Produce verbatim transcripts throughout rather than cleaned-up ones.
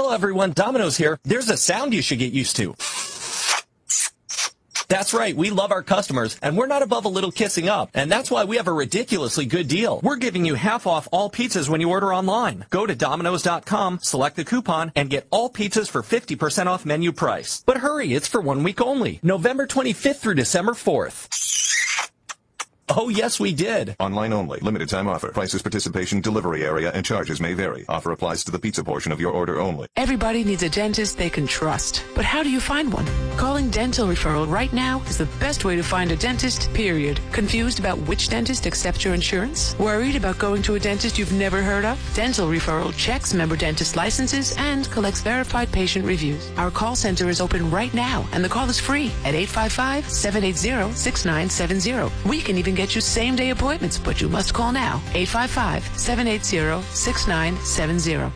Hello, everyone. Domino's here. There's a sound you should get used to. That's right. We love our customers, and we're not above a little kissing up. And that's why we have a ridiculously good deal. We're giving you half off all pizzas when you order online. Go to Domino's dot com, select the coupon, and get all pizzas for fifty percent off menu price. But hurry, it's for one week only. November twenty-fifth through December fourth. Oh, yes, we did. Online only. Limited time offer. Prices, participation, delivery area, and charges may vary. Offer applies to the pizza portion of your order only. Everybody needs a dentist they can trust. But how do you find one? Calling Dental Referral right now is the best way to find a dentist, period. Confused about which dentist accepts your insurance? Worried about going to a dentist you've never heard of? Dental Referral checks member dentist licenses and collects verified patient reviews. Our call center is open right now, and the call is free at eight five five, seven eight zero, six nine seven zero. We can even get you same-day appointments, but you must call now. eight five five, seven eight zero, six nine seven zero.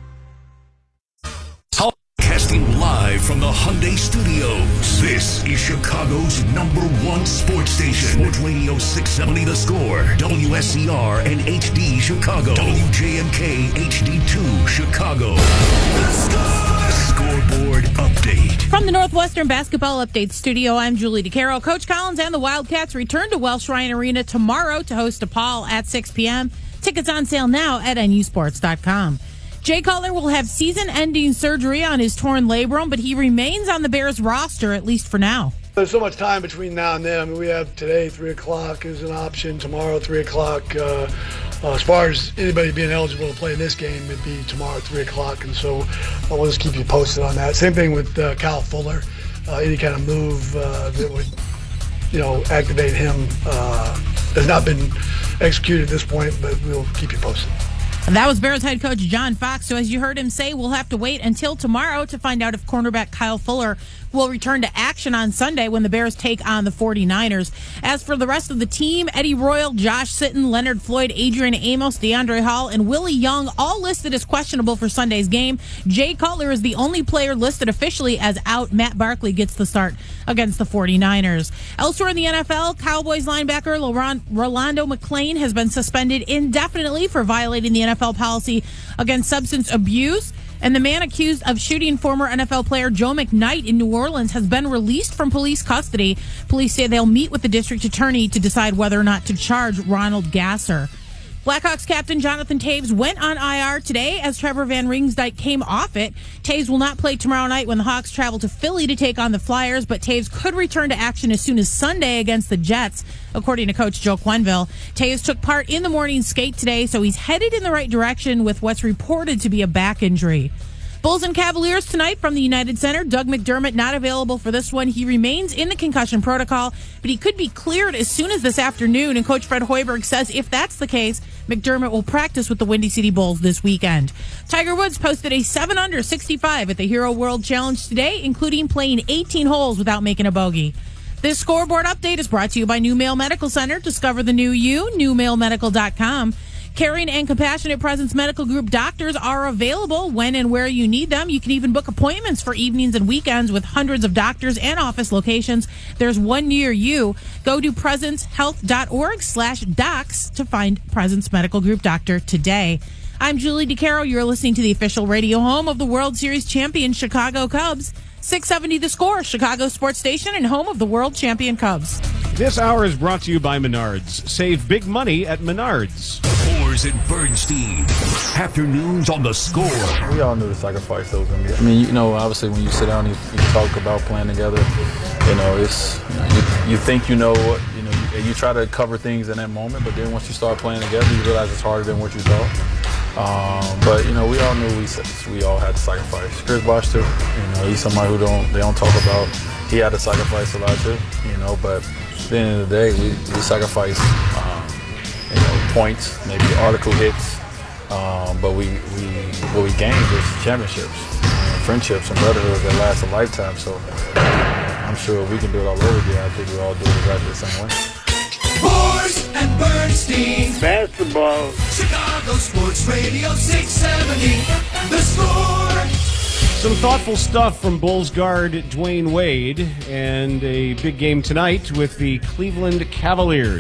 Broadcasting live from the Hyundai Studios. This is Chicago's number one sports station. Sports Radio six seventy The Score. W S C R and H D Chicago. W J M K H D two Chicago. The Score. Scoreboard update. From the Northwestern Basketball Update Studio, I'm Julie DeCaro. Coach Collins and the Wildcats return to Welsh Ryan Arena tomorrow to host DePaul at six p.m. Tickets on sale now at N U sports dot com. Jay Cutler will have season-ending surgery on his torn labrum, but he remains on the Bears roster, at least for now. There's so much time between now and then. I mean, we have today, three o'clock is an option. Tomorrow, three o'clock. Uh, uh, as far as anybody being eligible to play in this game, it'd be tomorrow, three o'clock. And so uh, we'll just keep you posted on that. Same thing with uh, Kyle Fuller. Uh, any kind of move uh, that would, you know, activate him uh, has not been executed at this point, but we'll keep you posted. And that was Bears head coach John Fox. So as you heard him say, we'll have to wait until tomorrow to find out if cornerback Kyle Fuller will return to action on Sunday when the Bears take on the forty-niners. As for the rest of the team, Eddie Royal, Josh Sitton, Leonard Floyd, Adrian Amos, DeAndre Hall, and Willie Young all listed as questionable for Sunday's game. Jay Cutler is the only player listed officially as out. Matt Barkley gets the start against the forty-niners. Elsewhere in the N F L, Cowboys linebacker Rolando McClain has been suspended indefinitely for violating the N F L policy against substance abuse. And the man accused of shooting former N F L player Joe McKnight in New Orleans has been released from police custody. Police say they'll meet with the district attorney to decide whether or not to charge Ronald Gasser. Blackhawks captain Jonathan Toews went on I R today as Trevor Van Ringsdijk came off it. Toews will not play tomorrow night when the Hawks travel to Philly to take on the Flyers, but Toews could return to action as soon as Sunday against the Jets, according to Coach Joe Quenneville. Toews took part in the morning skate today, so he's headed in the right direction with what's reported to be a back injury. Bulls and Cavaliers tonight from the United Center. Doug McDermott not available for this one. He remains in the concussion protocol, but he could be cleared as soon as this afternoon. And Coach Fred Hoiberg says if that's the case, McDermott will practice with the Windy City Bulls this weekend. Tiger Woods posted a seven under sixty-five at the Hero World Challenge today, including playing eighteen holes without making a bogey. This scoreboard update is brought to you by New Mail Medical Center. Discover the new you, new mail medical dot com. Caring and Compassionate Presence Medical Group doctors are available when and where you need them. You can even book appointments for evenings and weekends with hundreds of doctors and office locations. There's one near you. Go to presence health dot org slash docs to find Presence Medical Group doctor today. I'm Julie DeCaro. You're listening to the official radio home of the World Series champion Chicago Cubs. six seventy The Score, Chicago sports station and home of the world champion Cubs. This hour is brought to you by Menards. Save big money at Menards. Boers and Bernstein. Afternoons on The Score. We all knew the sacrifice that was going to be. I mean, you know, obviously when you sit down and you, you talk about playing together, you know, it's you, know, you, you think you know what, you know, you, you try to cover things in that moment, but then once you start playing together, you realize it's harder than what you thought. Um, but you know, we all knew we we all had to sacrifice. Chris Bosh too. You know, he's somebody who don't they don't talk about. He had to sacrifice a lot too. You know, but at the end of the day, we we sacrificed um, you know points, maybe article hits, um, but we we what we gained was championships, and friendships, and brotherhood that last a lifetime. So I'm sure we can do it all over again. I think we all do it exactly the same way. Boers and Bernstein. Basketball. Chicago Sports Radio six seventy. The Score. Some thoughtful stuff from Bulls guard Dwayne Wade, and a big game tonight with the Cleveland Cavaliers.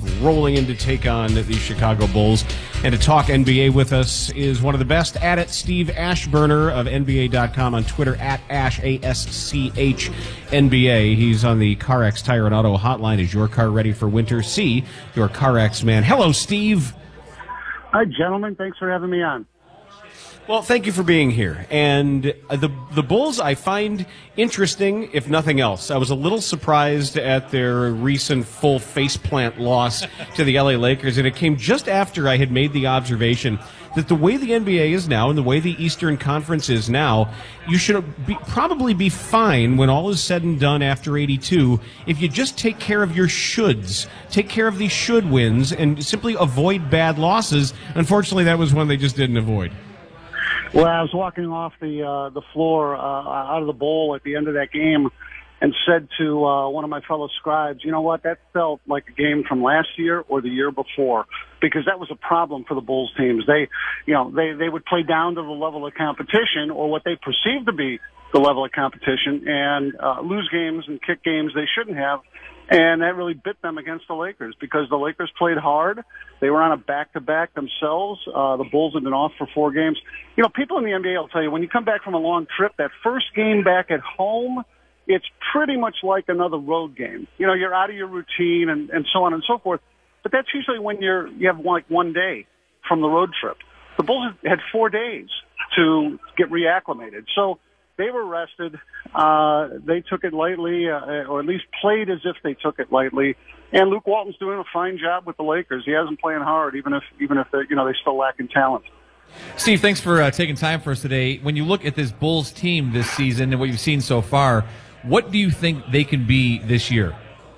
rolling in to take on the Chicago Bulls. And to talk N B A with us is one of the best at it, Steve Ashburner of N B A dot com on Twitter, at Ash, A S C H N B A. He's on the CarX Tire and Auto hotline. Is your car ready for winter? See your CarX man. Hello, Steve. Hi, gentlemen. Thanks for having me on. Well, thank you for being here. And uh, the the Bulls I find interesting, if nothing else. I was a little surprised at their recent full faceplant loss to the L A Lakers, and it came just after I had made the observation that the way the N B A is now and the way the Eastern Conference is now, you should be, probably be fine when all is said and done after eighty-two if you just take care of your shoulds, take care of these should wins, and simply avoid bad losses. Unfortunately, that was one they just didn't avoid. Well, I was walking off the uh, the floor uh, out of the bowl at the end of that game and said to uh, one of my fellow scribes, you know what, that felt like a game from last year or the year before, because that was a problem for the Bulls teams. They, you know, they, they would play down to the level of competition or what they perceived to be the level of competition and uh, lose games and kick games they shouldn't have. And that really bit them against the Lakers because the Lakers played hard. They were on a back-to-back themselves. Uh, the Bulls had been off for four games. You know, people in the N B A will tell you, when you come back from a long trip, that first game back at home, it's pretty much like another road game. You know, you're out of your routine and, and so on and so forth. But that's usually when you're, you have like one day from the road trip. The Bulls had four days to get reacclimated. So they were rested. Uh, they took it lightly, uh, or at least played as if they took it lightly. And Luke Walton's doing a fine job with the Lakers. He hasn't playing hard, even if even if they, you know, they still lack in talent. Steve, thanks for uh, taking time for us today. When you look at this Bulls team this season and what you've seen so far, what do you think they can be this year?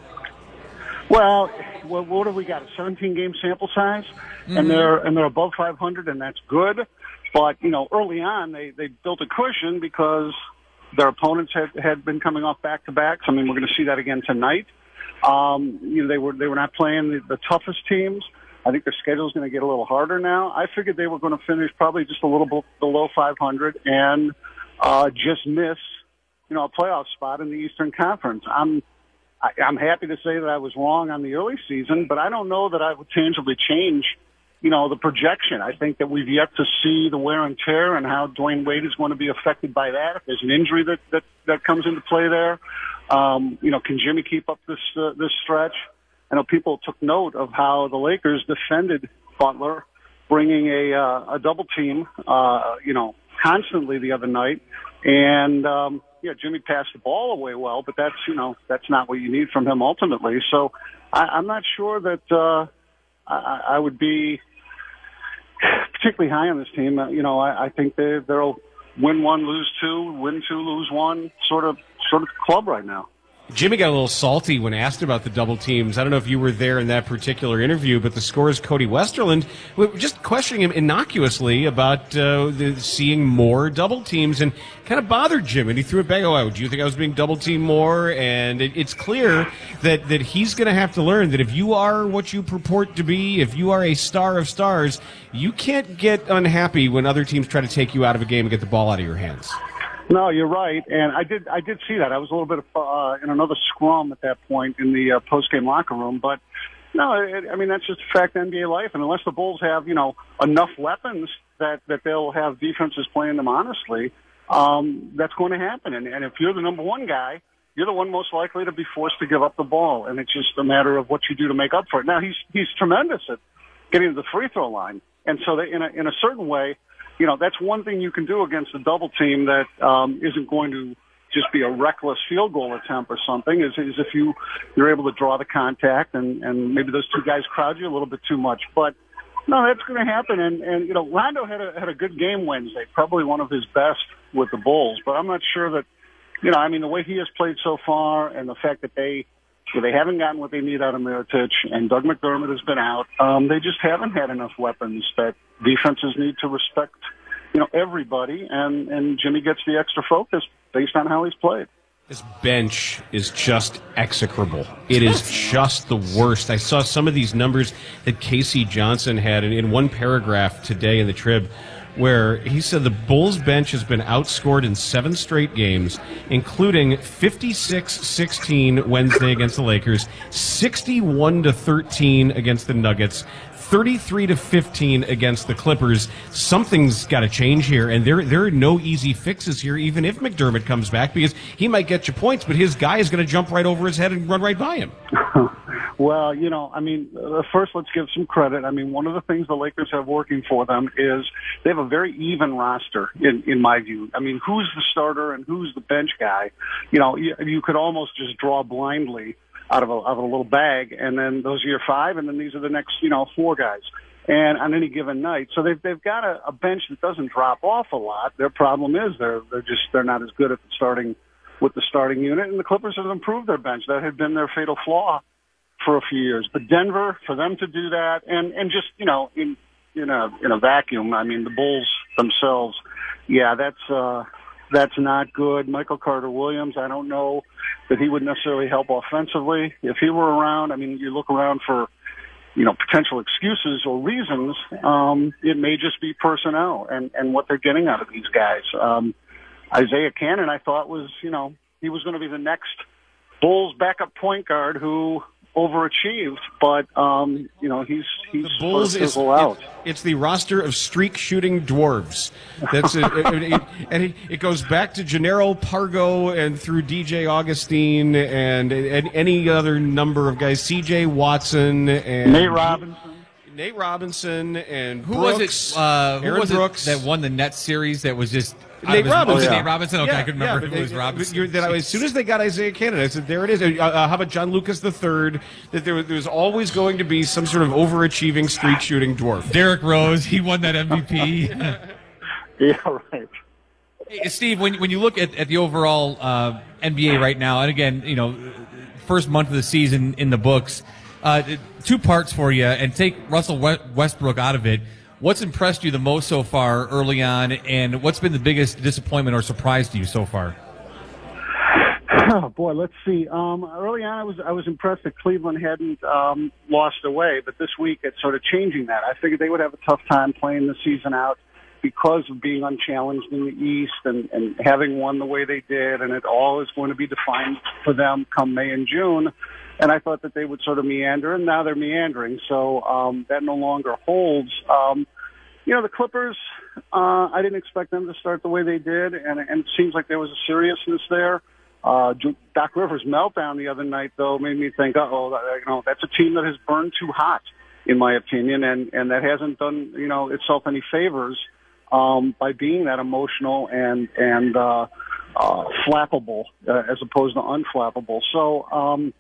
Well, what, what have we got? A seventeen game sample size, mm-hmm. and they're and they're above five hundred, and that's good. But, you know, early on, they, they built a cushion because their opponents had, had been coming off back-to-backs. I mean, we're going to see that again tonight. Um, you know, they were they were not playing the, the toughest teams. I think their schedule is going to get a little harder now. I figured they were going to finish probably just a little bit below five hundred and uh, just miss, you know, a playoff spot in the Eastern Conference. I'm I, I'm happy to say that I was wrong on the early season, but I don't know that I would tangibly change, you know, the projection. I think that we've yet to see the wear and tear and how Dwayne Wade is going to be affected by that. If there's an injury that, that, that comes into play there, um, you know, can Jimmy keep up this, uh, this stretch? I know people took note of how the Lakers defended Butler, bringing a, uh, a double team, uh, you know, constantly the other night. And, um, yeah, Jimmy passed the ball away well, but that's, you know, that's not what you need from him ultimately. So I, I'm not sure that, uh, I, I would be particularly high on this team. Uh, you know, I, I think they, they'll win one, lose two, win two, lose one, sort of, sort of club right now. Jimmy got a little salty when asked about the double teams. I don't know if you were there in that particular interview, but the scorer's Cody Westerland just questioning him innocuously about uh, the, seeing more double teams and kind of bothered Jim. And he threw it back. Oh, do you think I was being double teamed more? And it, it's clear that, that he's going to have to learn that if you are what you purport to be, if you are a star of stars, you can't get unhappy when other teams try to take you out of a game and get the ball out of your hands. No, you're right, and I did. I did see that. I was a little bit uh, in another scrum at that point in the uh, post-game locker room, but no, it, I mean that's just a fact of N B A life. And unless the Bulls have, you know, enough weapons that that they'll have defenses playing them honestly, um, that's going to happen. And, and if you're the number one guy, you're the one most likely to be forced to give up the ball, and it's just a matter of what you do to make up for it. Now he's he's tremendous at getting to the free throw line, and so they, in a in a certain way. You know, that's one thing you can do against a double team that um, isn't going to just be a reckless field goal attempt or something, is, is if you, you're able to draw the contact and, and maybe those two guys crowd you a little bit too much. But, no, that's going to happen. And, and, you know, Rondo had a, had a good game Wednesday, probably one of his best with the Bulls. But I'm not sure that, you know, I mean, the way he has played so far and the fact that they, they haven't gotten what they need out of Mirotic and Doug McDermott has been out, um, they just haven't had enough weapons that defenses need to respect, you know, everybody, and, and Jimmy gets the extra focus based on how he's played. This bench is just execrable. It is just the worst. I saw some of these numbers that K C Johnson had in, in one paragraph today in the Trib where he said the Bulls bench has been outscored in seven straight games, including fifty-six sixteen Wednesday against the Lakers, sixty-one to thirteen against the Nuggets, thirty-three to fifteen against the Clippers. Something's got to change here, and there there are no easy fixes here, even if McDermott comes back, because he might get you points, but his guy is going to jump right over his head and run right by him. Well, you know, I mean, uh, first let's give some credit. I mean, one of the things the Lakers have working for them is they have a very even roster, in, in my view. I mean, who's the starter and who's the bench guy? You know, you, you could almost just draw blindly out of a, out of a little bag, and then those are your five, and then these are the next, you know, four guys. And on any given night, so they've they've got a, a bench that doesn't drop off a lot. Their problem is they're they're just they're not as good at the starting with the starting unit, and the Clippers have improved their bench. That had been their fatal flaw for a few years. But Denver, for them to do that, and and just, you know, in in a in a vacuum, I mean, the Bulls themselves, yeah, that's uh, that's not good. Michael Carter-Williams, I don't know that he would necessarily help offensively if he were around. I mean, you look around for, you know, potential excuses or reasons. Um, it may just be personnel and and what they're getting out of these guys. Um, Isaiah Cannon, I thought was, you know, he was going to be the next Bulls backup point guard who overachieved, but um, you know, he's he's the Bulls is out. It, it's the roster of streak shooting dwarves. That's it, it, it, and it, it goes back to Gennaro Pargo and through D J Augustine and, and any other number of guys. C J Watson and Nate Robinson. Nate Robinson and who Brooks, was it? Uh, who Aaron was Brooks it that won the Nets series? That was just Nate Robinson. Was it Oh, yeah. Nate Robinson? Okay, yeah, I could remember yeah, who was they, Robinson. That I, as soon as they got Isaiah Cannon, I said, "There it is." Uh, uh, how about John Lucas the Third? That there was, there was always going to be some sort of overachieving streak shooting dwarf. Derrick Rose, he won that M V P. Yeah, right. Hey, Steve, when when you look at, at the overall uh, N B A right now, and again, you know, first month of the season in the books, uh, two parts for you, and take Russell Westbrook out of it. What's impressed you the most so far early on, and what's been the biggest disappointment or surprise to you so far? Oh boy, let's see. Um, early on, I was I was impressed that Cleveland hadn't um, lost away, but this week it's sort of changing that. I figured they would have a tough time playing the season out because of being unchallenged in the East and, and having won the way they did, and it all is going to be defined for them come May and June. And I thought that they would sort of meander, and now they're meandering, so um, that no longer holds. Um, you know, the Clippers, uh, I didn't expect them to start the way they did, and, and it seems like there was a seriousness there. Uh, Doc Rivers' meltdown the other night, though, made me think, uh-oh, you know, that's a team that has burned too hot, in my opinion, and, and that hasn't done, you know, itself any favors um, by being that emotional and, and uh, uh, flappable uh, as opposed to unflappable. So, um,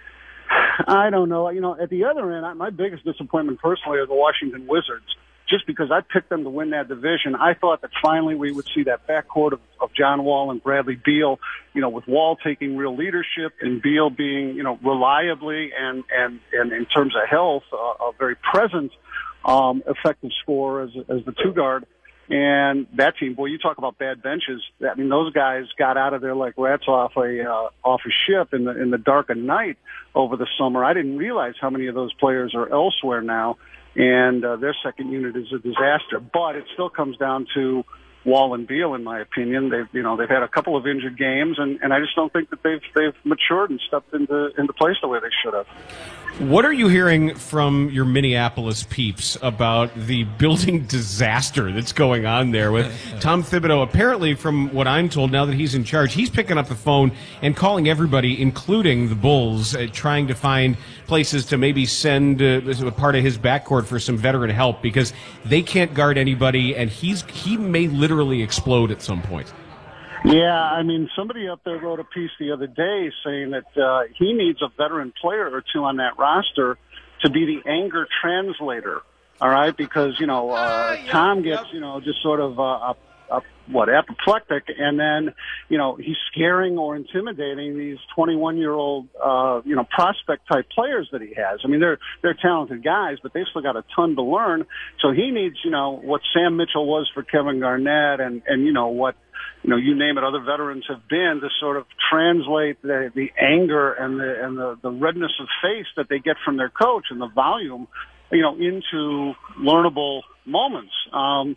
I don't know. You know, at the other end, I, my biggest disappointment personally are the Washington Wizards. Just because I picked them to win that division, I thought that finally we would see that backcourt of, of John Wall and Bradley Beal, you know, with Wall taking real leadership and Beal being, you know, reliably and, and, and in terms of health, uh, a very present, um, effective scorer as, as the two guard. And that team, boy, you talk about bad benches. I mean, those guys got out of there like rats off a uh, off a ship in the in the dark of night over the summer. I didn't realize how many of those players are elsewhere now, and uh, their second unit is a disaster. But it still comes down to Wall and Beal, in my opinion. They've you know they've had a couple of injured games, and, and I just don't think that they've they've matured and stepped into into place the way they should have. What are you hearing from your Minneapolis peeps about the building disaster that's going on there with Tom Thibodeau? Apparently, from what I'm told, now that he's in charge, he's picking up the phone and calling everybody, including the Bulls, uh, trying to find places to maybe send uh, as a part of his backcourt for some veteran help because they can't guard anybody, and he's he may literally explode at some point. Yeah, I mean, somebody up there wrote a piece the other day saying that uh, he needs a veteran player or two on that roster to be the anger translator, all right? Because, you know, uh, Tom gets, you know, just sort of, uh, up, up, what, apoplectic, and then, you know, he's scaring or intimidating these twenty-one-year-old, uh, you know, prospect-type players that he has. I mean, they're they're talented guys, but they've still got a ton to learn. So he needs, you know, what Sam Mitchell was for Kevin Garnett and, and you know, what, you know, you name it, other veterans have been to sort of translate the, the anger and the and the, the redness of face that they get from their coach and the volume, you know, into learnable moments. Um,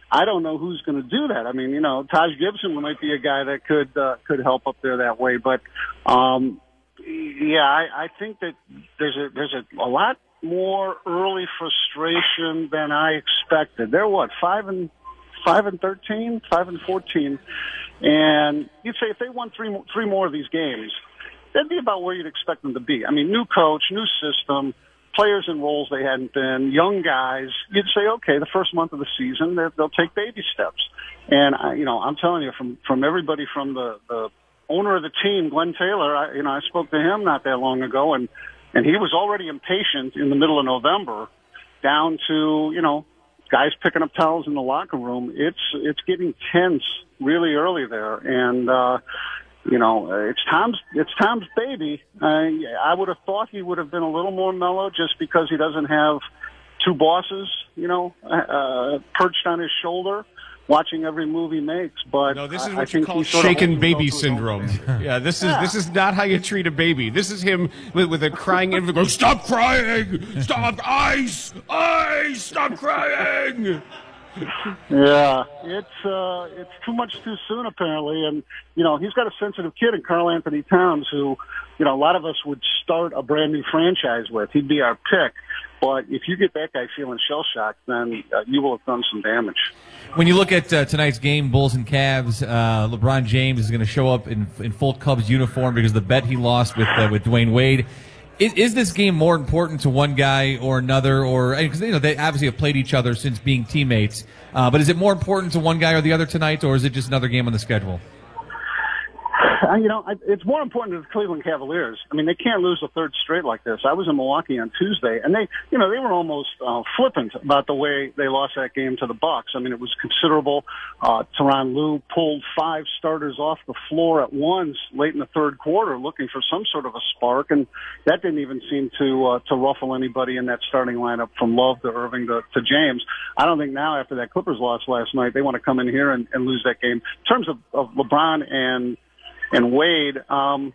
I don't know who's going to do that. I mean, you know, Taj Gibson might be a guy that could uh, could help up there that way. But um, yeah, I, I think that there's a there's a, a lot more early frustration than I expected. They're what five and five and thirteen, five and fourteen, and you'd say if they won three three more of these games, that'd be about where you'd expect them to be. I mean, new coach, new system. Players in roles they hadn't been, young guys, you'd say, okay, the first month of the season, they'll take baby steps. And, I, you know, I'm telling you, from, from everybody from the, the owner of the team, Glenn Taylor, I, you know, I spoke to him not that long ago, and, and he was already impatient in the middle of November, down to, you know, guys picking up towels in the locker room. It's, it's getting tense really early there. And, uh, You know, it's Tom's, it's Tom's baby. Uh, I would have thought he would have been a little more mellow just because he doesn't have two bosses, you know, uh, perched on his shoulder, watching every move he makes. But no, this is I, what I you call shaken baby syndrome. Yeah, this is yeah. this is not how you treat a baby. This is him with, with a crying infant going, "Stop crying! Stop! Ice! Ice! Stop crying!" Yeah, it's uh, it's too much too soon apparently, and you know he's got a sensitive kid in Karl Anthony Towns, who, you know, a lot of us would start a brand new franchise with. He'd be our pick, but if you get that guy feeling shell shocked, then uh, you will have done some damage. When you look at uh, tonight's game, Bulls and Cavs, uh, LeBron James is going to show up in in full Cubs uniform because of the bet he lost with uh, with Dwayne Wade. Is, is this game more important to one guy or another, or because you know they obviously have played each other since being teammates? Uh, but is it more important to one guy or the other tonight, or is it just another game on the schedule? Uh, you know, I, it's more important to the Cleveland Cavaliers. I mean, they can't lose a third straight like this. I was in Milwaukee on Tuesday, and they, you know, they were almost uh, flippant about the way they lost that game to the Bucks. I mean, it was considerable. Uh, Tyronn Lue pulled five starters off the floor at once late in the third quarter, looking for some sort of a spark, and that didn't even seem to uh, to ruffle anybody in that starting lineup, from Love to Irving to, to James. I don't think now, after that Clippers loss last night, they want to come in here and, and lose that game. In terms of, of LeBron and And Wade, um,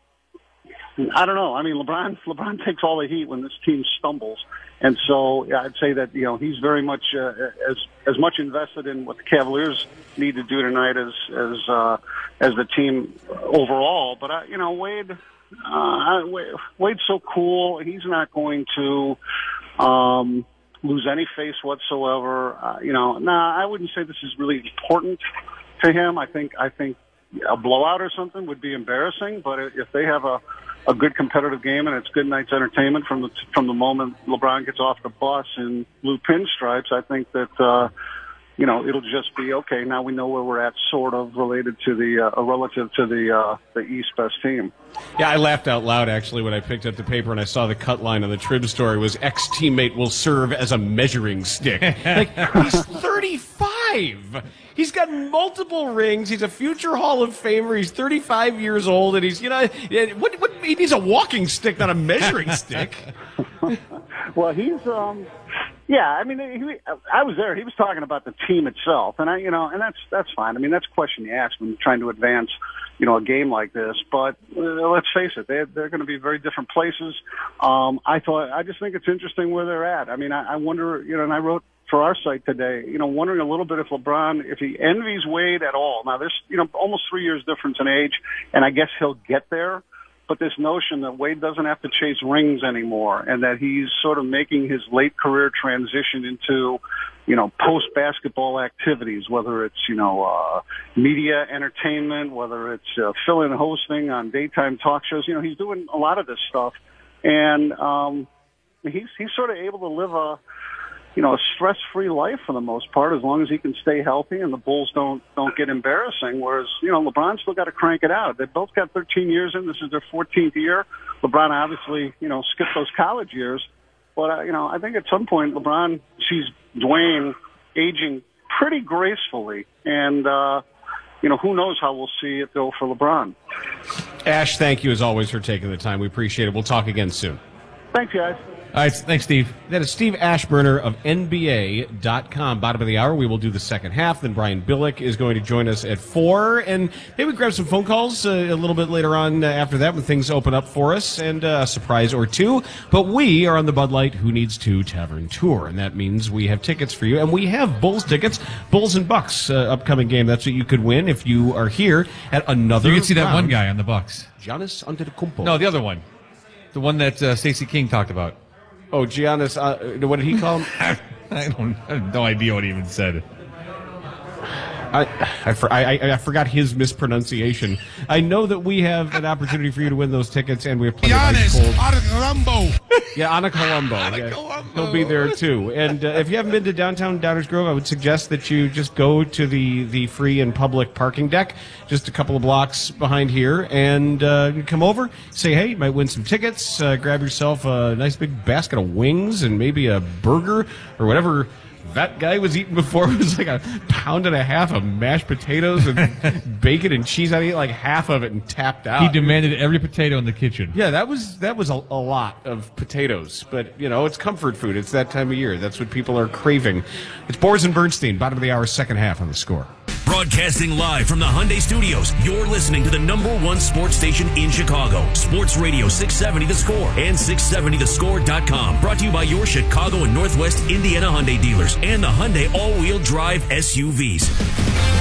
I don't know. I mean, LeBron, LeBron takes all the heat when this team stumbles. And so yeah, I'd say that, you know, he's very much uh, as as much invested in what the Cavaliers need to do tonight as as uh, as the team overall. But, I, you know, Wade, uh, Wade's so cool. He's not going to um, lose any face whatsoever. Uh, you know, nah, I wouldn't say this is really important to him. I think I think. A blowout or something would be embarrassing, but if they have a, a good competitive game and it's good night's entertainment from the from the moment LeBron gets off the bus in blue pinstripes, I think that uh, you know it'll just be okay. Now we know where we're at, sort of related to the uh, relative to the uh, the East best team. Yeah, I laughed out loud actually when I picked up the paper and I saw the cut line on the Trib story was ex-teammate will serve as a measuring stick. Like, he's thirty-five. He's got multiple rings. He's a future Hall of Famer. He's thirty-five years old, and he's, you know, what, what, he needs a walking stick, not a measuring stick. Well, he's, um, yeah, I mean, he, I was there. He was talking about the team itself, and I, you know, and that's that's fine. I mean, that's a question you ask when you're trying to advance, you know, a game like this. But uh, let's face it, they're, they're going to be very different places. Um, I thought, I just think it's interesting where they're at. I mean, I, I wonder, you know, and I wrote for our site today, you know, wondering a little bit if LeBron, if he envies Wade at all. Now, there's, you know, almost three years difference in age, and I guess he'll get there. But this notion that Wade doesn't have to chase rings anymore, and that he's sort of making his late career transition into, you know, post-basketball activities, whether it's, you know, uh, media entertainment, whether it's uh, fill-in hosting on daytime talk shows. You know, he's doing a lot of this stuff. And um, he's he's sort of able to live a, you know, a stress-free life for the most part, as long as he can stay healthy and the Bulls don't don't get embarrassing. Whereas, you know, LeBron's still got to crank it out. They've both got thirteen years in. This is their fourteenth year. LeBron obviously, you know, skipped those college years. But, uh, you know, I think at some point LeBron sees Dwayne aging pretty gracefully. And, uh, you know, who knows how we'll see it go for LeBron. Ash, thank you as always for taking the time. We appreciate it. We'll talk again soon. Thanks, guys. All right, thanks, Steve. That is Steve Ashburner of N B A dot com. Bottom of the hour, we will do the second half. Then Brian Billick is going to join us at four. And maybe grab some phone calls uh, a little bit later on uh, after that when things open up for us, and uh, a surprise or two. But we are on the Bud Light Who Needs To Tavern Tour, and that means we have tickets for you. And we have Bulls tickets, Bulls and Bucks uh, upcoming game. That's what you could win if you are here at another You can see that round. one guy on the Bucks. Giannis Antetokounmpo. No, the other one. The one that uh, Stacey King talked about. Oh, Giannis, uh, what did he call him? I don't I have no idea what he even said. I, I, for, I, I forgot his mispronunciation. I know that we have an opportunity for you to win those tickets, and we have plenty Giannis of ice cold. Antetokounmpo. Yeah, Anna Colombo. Yeah, he'll be there too. And uh, if you haven't been to downtown Downers Grove, I would suggest that you just go to the, the free and public parking deck, just a couple of blocks behind here, and uh, come over, say hey, you might win some tickets, uh, grab yourself a nice big basket of wings and maybe a burger or whatever that guy was eating before. It was like a pound and a half of mashed potatoes and bacon and cheese. I ate like half of it and tapped out. He demanded every potato in the kitchen. Yeah, that was that was a, a lot of potatoes. But, you know, it's comfort food. It's that time of year. That's what people are craving. It's Boers and Bernstein, bottom of the hour, second half on The Score. Broadcasting live from the Hyundai Studios, you're listening to the number one sports station in Chicago. Sports Radio six seventy The Score and six seventy the score dot com. Brought to you by your Chicago and Northwest Indiana Hyundai dealers and the Hyundai all-wheel drive S U Vs.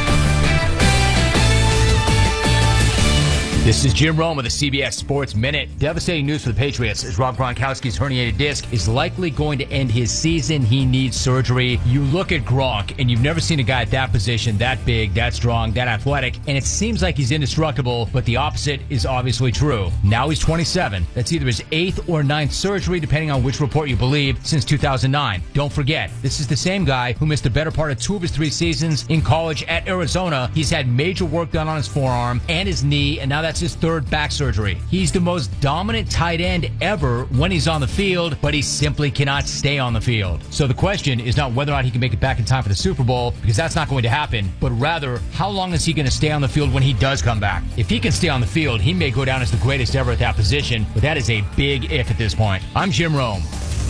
This is Jim Rome with the C B S Sports Minute. Devastating news for the Patriots as Rob Gronkowski's herniated disc is likely going to end his season. He needs surgery. You look at Gronk, and you've never seen a guy at that position, that big, that strong, that athletic, and it seems like he's indestructible, but the opposite is obviously true. Now he's twenty-seven. That's either his eighth or ninth surgery, depending on which report you believe, since two thousand nine. Don't forget, this is the same guy who missed the better part of two of his three seasons in college at Arizona. He's had major work done on his forearm and his knee, and now that's his third back surgery. He's the most dominant tight end ever when he's on the field, but he simply cannot stay on the field. So the question is not whether or not he can make it back in time for the Super Bowl, because that's not going to happen, but rather, how long is he going to stay on the field when he does come back? If he can stay on the field, he may go down as the greatest ever at that position, but that is a big if at this point. I'm Jim Rome.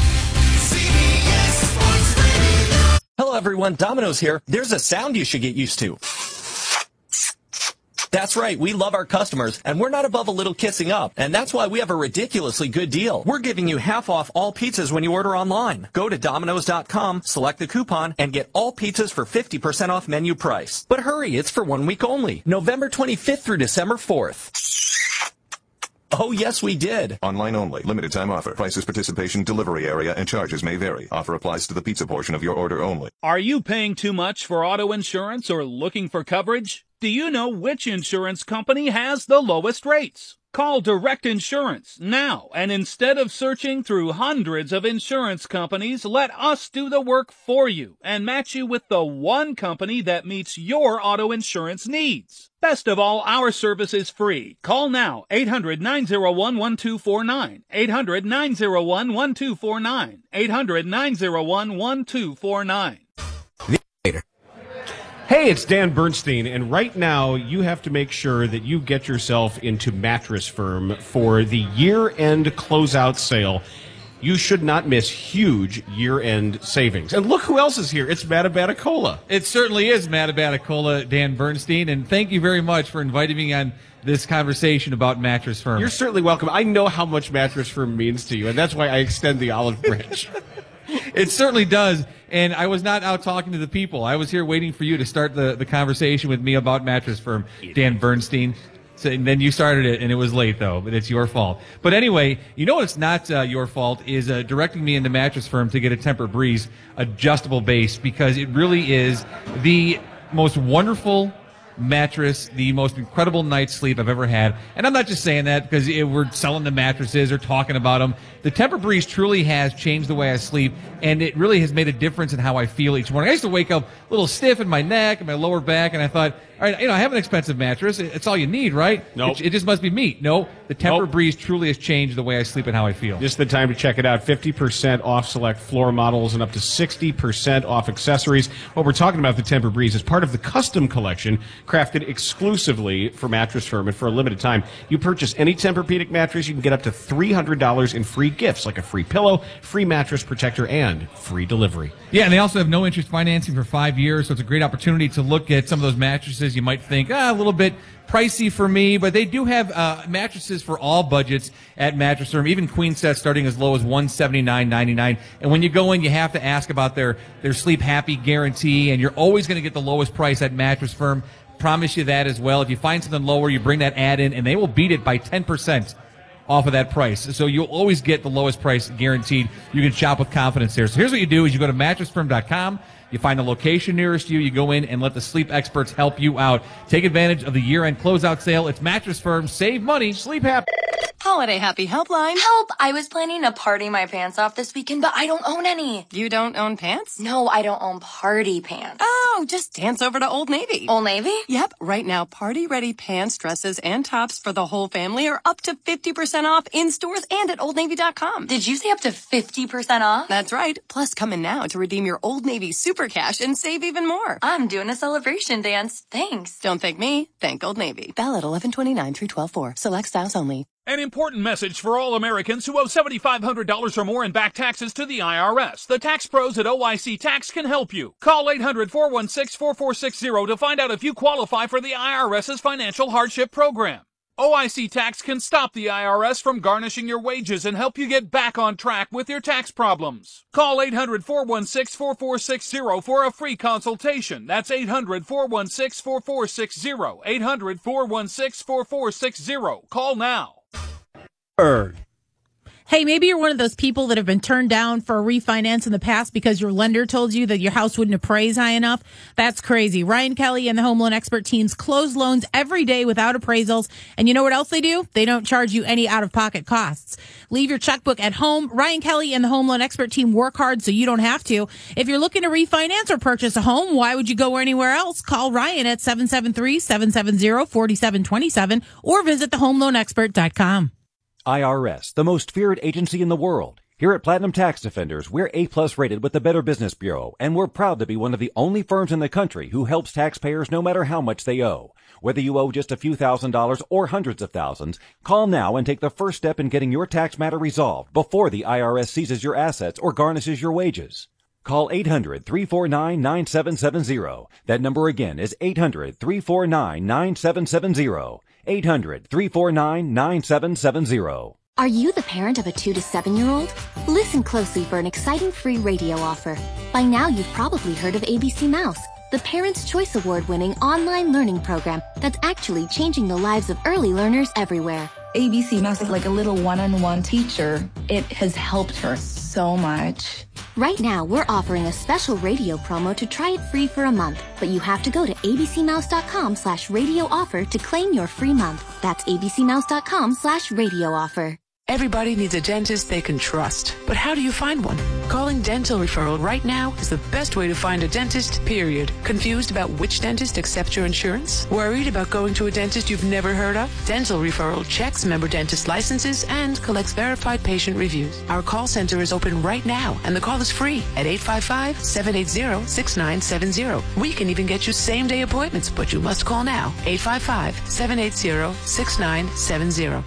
Hello, everyone. Domino's here. There's a sound you should get used to. That's right. We love our customers, and we're not above a little kissing up. And that's why we have a ridiculously good deal. We're giving you half off all pizzas when you order online. Go to Domino's dot com, select the coupon, and get all pizzas for fifty percent off menu price. But hurry, it's for one week only. November twenty-fifth through December fourth. Oh, yes, we did. Online only. Limited time offer. Prices, participation, delivery area, and charges may vary. Offer applies to the pizza portion of your order only. Are you paying too much for auto insurance or looking for coverage? Do you know which insurance company has the lowest rates? Call Direct Insurance now, and instead of searching through hundreds of insurance companies, let us do the work for you and match you with the one company that meets your auto insurance needs. Best of all, our service is free. Call now, eight hundred, nine oh one, one two four nine, eight hundred, nine oh one, one two four nine, eight hundred, nine oh one, one two four nine. Hey, it's Dan Bernstein, and right now you have to make sure that you get yourself into Mattress Firm for the year-end closeout sale. You should not miss huge year-end savings. And look who else is here. It's Matt Abaticola. It certainly is Matt Abaticola, Dan Bernstein, and thank you very much for inviting me on this conversation about Mattress Firm. You're certainly welcome. I know how much Mattress Firm means to you, and that's why I extend the olive branch. It certainly does, and I was not out talking to the people. I was here waiting for you to start the, the conversation with me about Mattress Firm, Dan Bernstein. So, and then you started it, and it was late, though, but it's your fault. But anyway, you know what's not uh, your fault is uh, directing me into Mattress Firm to get a Tempur Breeze adjustable base, because it really is the most wonderful mattress, the most incredible night's sleep I've ever had. And I'm not just saying that because it, we're selling the mattresses or talking about them. The Tempur Breeze truly has changed the way I sleep, and it really has made a difference in how I feel each morning. I used to wake up a little stiff in my neck and my lower back, and I thought, all right, you know, I have an expensive mattress. It's all you need, right? Nope. It, it just must be me. No, the Tempur-Breeze Nope. truly has changed the way I sleep and how I feel. This is the time to check it out. fifty percent off select floor models and up to sixty percent off accessories. What we're talking about, the Tempur-Breeze, is part of the custom collection crafted exclusively for Mattress Firm. And for a limited time, you purchase any Tempur-Pedic mattress, you can get up to three hundred dollars in free gifts, like a free pillow, free mattress protector, and free delivery. Yeah, and they also have no interest financing for five years, so it's a great opportunity to look at some of those mattresses. You might think, ah, a little bit pricey for me, but they do have uh, mattresses for all budgets at Mattress Firm, even queen sets starting as low as one hundred seventy-nine ninety-nine. And when you go in, you have to ask about their, their Sleep Happy guarantee, and you're always going to get the lowest price at Mattress Firm. Promise you that as well. If you find something lower, you bring that ad in, and they will beat it by ten percent off of that price. So you'll always get the lowest price guaranteed. You can shop with confidence there. So here's what you do is you go to mattress firm dot com. You find the location nearest you. You go in and let the sleep experts help you out. Take advantage of the year-end closeout sale. It's Mattress Firm. Save money. Sleep happy. Holiday Happy Helpline. Help! I was planning to party my pants off this weekend, but I don't own any. You don't own pants? No, I don't own party pants. Oh, just dance over to Old Navy. Old Navy? Yep. Right now, party-ready pants, dresses, and tops for the whole family are up to fifty percent off in stores and at old navy dot com. Did you say up to fifty percent off? That's right. Plus, come in now to redeem your Old Navy Super Cash and save even more. I'm doing a celebration dance. Thanks. Don't thank me. Thank Old Navy. Valid eleven twenty-nine through twelve four. Select styles only. An important message for all Americans who owe seven thousand five hundred dollars or more in back taxes to the I R S. The tax pros at O I C Tax can help you. Call eight hundred, four one six, four four six zero to find out if you qualify for the IRS's financial hardship program. O I C Tax can stop the I R S from garnishing your wages and help you get back on track with your tax problems. Call eight hundred, four one six, four four six zero for a free consultation. That's eight hundred, four one six, four four six zero. eight hundred, four one six, four four six zero. Call now. Hey, maybe you're one of those people that have been turned down for a refinance in the past because your lender told you that your house wouldn't appraise high enough. That's crazy. Ryan Kelly and the Home Loan Expert teams close loans every day without appraisals. And you know what else they do? They don't charge you any out-of-pocket costs. Leave your checkbook at home. Ryan Kelly and the Home Loan Expert team work hard so you don't have to. If you're looking to refinance or purchase a home, why would you go anywhere else? Call Ryan at seven seven three, seven seven zero, four seven two seven or visit the home loan expert dot com. I R S, the most feared agency in the world. Here at Platinum Tax Defenders, we're A-plus rated with the Better Business Bureau, and we're proud to be one of the only firms in the country who helps taxpayers no matter how much they owe. Whether you owe just a few thousand dollars or hundreds of thousands, call now and take the first step in getting your tax matter resolved before the I R S seizes your assets or garnishes your wages. Call eight hundred, three four nine, nine seven seven zero. That number again is eight hundred, three four nine, nine seven seven zero. eight hundred, three four nine, nine seven seven zero. Are you the parent of a two to seven year old? Listen closely for an exciting free radio offer. By now you've probably heard of A B C Mouse, the Parents' Choice Award winning online learning program that's actually changing the lives of early learners everywhere. A B C Mouse is like a little one-on-one teacher. It has helped her so much. Right now, we're offering a special radio promo to try it free for a month, but you have to go to abcmouse.com slash radio offer to claim your free month. That's abcmouse.com slash radio offer. Everybody needs a dentist they can trust. But how do you find one? Calling Dental Referral right now is the best way to find a dentist, period. Confused about which dentist accepts your insurance? Worried about going to a dentist you've never heard of? Dental Referral checks member dentist licenses and collects verified patient reviews. Our call center is open right now, and the call is free at eight five five, seven eight zero, six nine seven zero. We can even get you same-day appointments, but you must call now. eight five five, seven eight zero, six nine seven zero.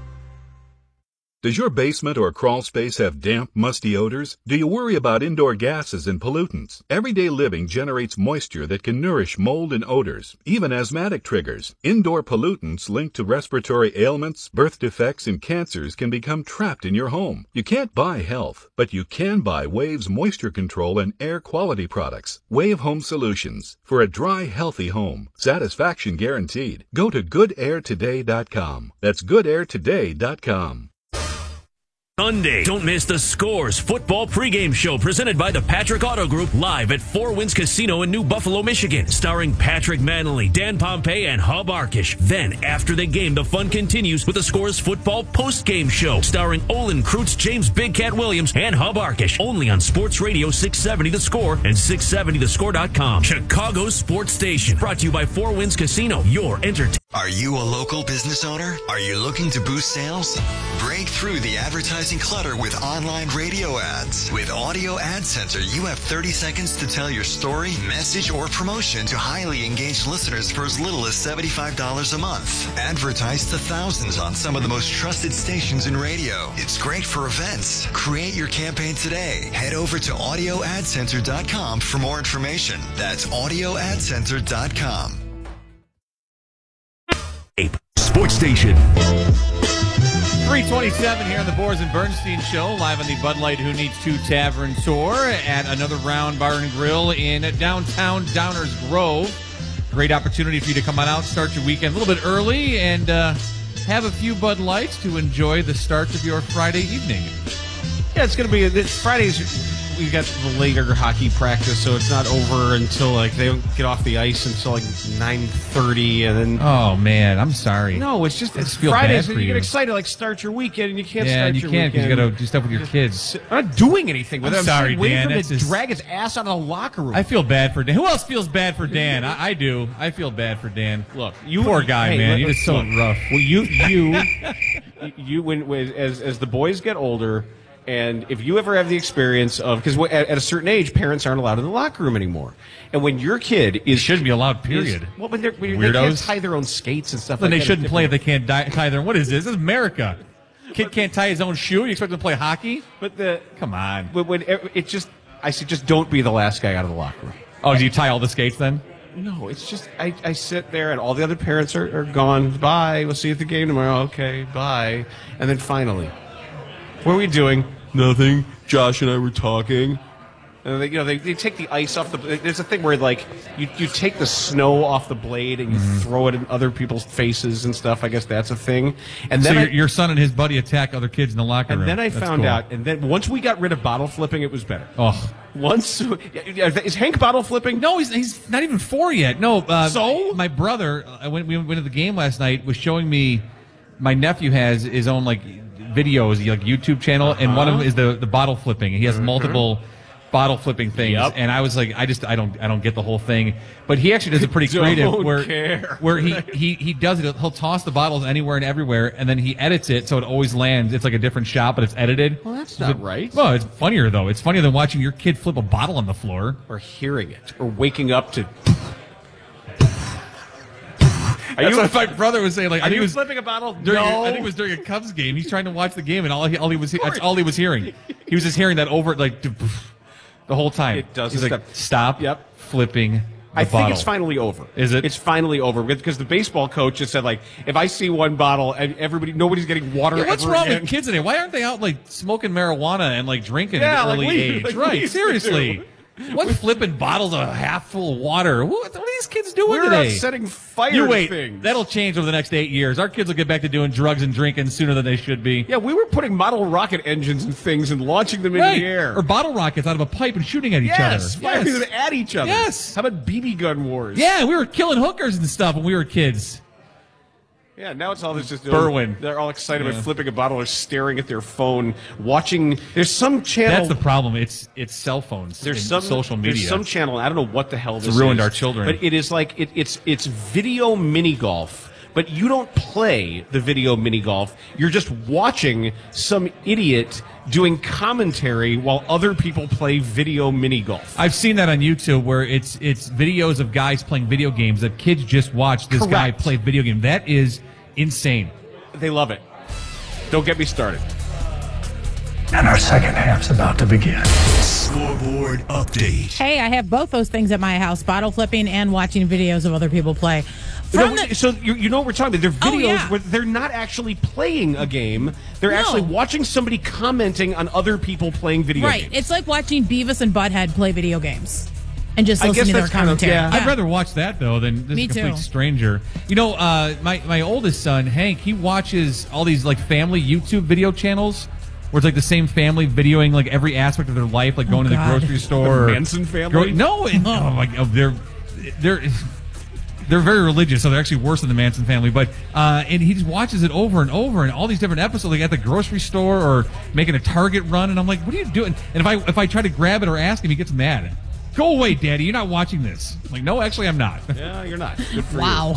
Does your basement or crawl space have damp, musty odors? Do you worry about indoor gases and pollutants? Everyday living generates moisture that can nourish mold and odors, even asthmatic triggers. Indoor pollutants linked to respiratory ailments, birth defects, and cancers can become trapped in your home. You can't buy health, but you can buy Wave's moisture control and air quality products. Wave Home Solutions. For a dry, healthy home. Satisfaction guaranteed. Go to good air today dot com. That's good air today dot com. Sunday, don't miss the Scores football pregame show presented by the Patrick Auto Group live at Four Winds Casino in New Buffalo, Michigan, starring Patrick Manley, Dan Pompey, and Hub Arkish. Then, after the game, the fun continues with the Scores football postgame show starring Olin Kreutz, James Big Cat Williams, and Hub Arkish. Only on Sports Radio six seventy The Score and six seventy the score dot com. Chicago's sports station. Brought to you by Four Winds Casino, your entertainment. Are you a local business owner? Are you looking to boost sales? Break through the advertising clutter with online radio ads. With Audio Ad Center, you have thirty seconds to tell your story, message, or promotion to highly engaged listeners for as little as seventy-five dollars a month. Advertise to thousands on some of the most trusted stations in radio. It's great for events. Create your campaign today. Head over to audio ad center dot com for more information. That's audio ad center dot com. Sports Station. three twenty-seven here on the Boers and Bernstein Show, live on the Bud Light Who Needs Two Tavern Tour at Another Round Bar and Grill in downtown Downers Grove. Great opportunity for you to come on out, start your weekend a little bit early, and uh, have a few Bud Lights to enjoy the start of your Friday evening. Yeah, it's going to be this Friday's. We got the later hockey practice, so it's not over until like they don't get off the ice until like nine thirty, and then. Oh man, I'm sorry. No, it's just it's feel Fridays, bad and for you get you. excited, like start your weekend, and you can't Yeah, start and you your can't because weekend. you got to do stuff with your kids. I'm not doing anything with I'm it. I'm sorry, just waiting Dan. for him That's to just- drag his ass out of the locker room. I feel bad for Dan. Who else feels bad for Dan? I, I do. I feel bad for Dan. Look, you poor guy, hey, man. let- He just so look, rough. Well, you you you when, when as as the boys get older. And if you ever have the experience of, because at, at a certain age, parents aren't allowed in the locker room anymore. And when your kid is. Shouldn't be allowed, period. Is, well, when, they're, when they can't Weirdos. tie their own skates and stuff Then like they that. shouldn't it's play if they different. can't die, tie their. What is this? This is America. Kid can't tie his own shoe. You expect him to play hockey? But the. Come on. When, when it just. I say just don't be the last guy out of the locker room. Oh, do you tie all the skates then? No, it's just I, I sit there and all the other parents are, are gone. Bye. We'll see you at the game tomorrow. Okay, bye. And then finally, what are we doing? Nothing. Josh and I were talking. And they, you know, they, they take the ice off the. There's a thing where like you, you take the snow off the blade and you Mm-hmm. throw it in other people's faces and stuff. I guess that's a thing. And So then your, I, your son and his buddy attack other kids in the locker and room. then I That's found cool. out. And then once we got rid of bottle flipping, it was better. Oh. Once is Hank bottle flipping? No, he's he's not even four yet. No. Uh, So? my brother, uh, when we went to the game last night, was showing me. My nephew has his own like videos, like YouTube channel, uh-huh. and one of them is the the bottle flipping. He has mm-hmm. multiple bottle flipping things, Yep. and I was like, I just I don't I don't get the whole thing. But he actually does it pretty creative, Don't where care. where he, he he does it. He'll toss the bottles anywhere and everywhere, and then he edits it so it always lands. It's like a different shot, but it's edited. Well, that's So not it- right. Well, it's funnier though. It's funnier than watching your kid flip a bottle on the floor. Or hearing it, or waking up to. Are That's you what my brother was saying. Like, I Are think you it was flipping a bottle? during. No. I think it was during a Cubs game. He's trying to watch the game, and all he all he was that's all he was hearing. He was just hearing that over like the whole time. It doesn't He's like, stop. stop. Yep. Flipping. The I think bottle. it's finally over. Is it? It's finally over because the baseball coach just said like, if I see one bottle and everybody, nobody's getting water. Yeah, what's ever wrong again. with kids today? Why aren't they out like smoking marijuana and like drinking Yeah, at an like early we- age? like we right? used to Seriously. do. What flipping bottles of half full of water? What, what are these kids doing We're today? not setting fire You to wait. things. That'll change over the next eight years. Our kids will get back to doing drugs and drinking sooner than they should be. Yeah, we were putting model rocket engines and things and launching them Right. into the air. Or bottle rockets out of a pipe and shooting at each yes, other. firing Yes. them at each other. Yes. How about B B gun wars? Yeah, we were killing hookers and stuff when we were kids. Yeah, now it's all this just Berwyn. They're all excited Yeah. about flipping a bottle or staring at their phone, watching. There's some channel. That's the problem. It's it's cell phones. There's and some social media. There's some channel. I don't know what the hell this It's ruined is, our children. But it is like it, it's it's video mini golf. But you don't play the video mini golf. You're just watching some idiot doing commentary while other people play video mini golf. I've seen that on YouTube where it's it's videos of guys playing video games that kids just watch this guy Correct. play video game. That is insane. They love it. Don't get me started. And our second half's about to begin. Scoreboard update. Hey, I have both those things at my house, bottle flipping and watching videos of other people play. From No, the, so you, you know what we're talking about. They're Oh, videos yeah. where they're not actually playing a game. They're No. actually watching somebody commenting on other people playing video right. games. It's like watching Beavis and Butthead play video games and just I listen guess to their that's kind of- commentary. yeah. I'd rather watch that though than this Me complete too. stranger. You know, uh, my my oldest son Hank, he watches all these like family YouTube video channels where it's like the same family videoing like every aspect of their life, like going oh, to the God. grocery store. The or Manson family? Gro- no, it, oh my God, they're they're they're very religious, so they're actually worse than the Manson family. But uh, and he just watches it over and over, and all these different episodes, like at the grocery store or making a Target run, and I'm like, what are you doing? And if I if I try to grab it or ask him, he gets mad. Go away, Daddy. You're not watching this. I'm like, no, actually, I'm not. Yeah, you're not. Good for wow.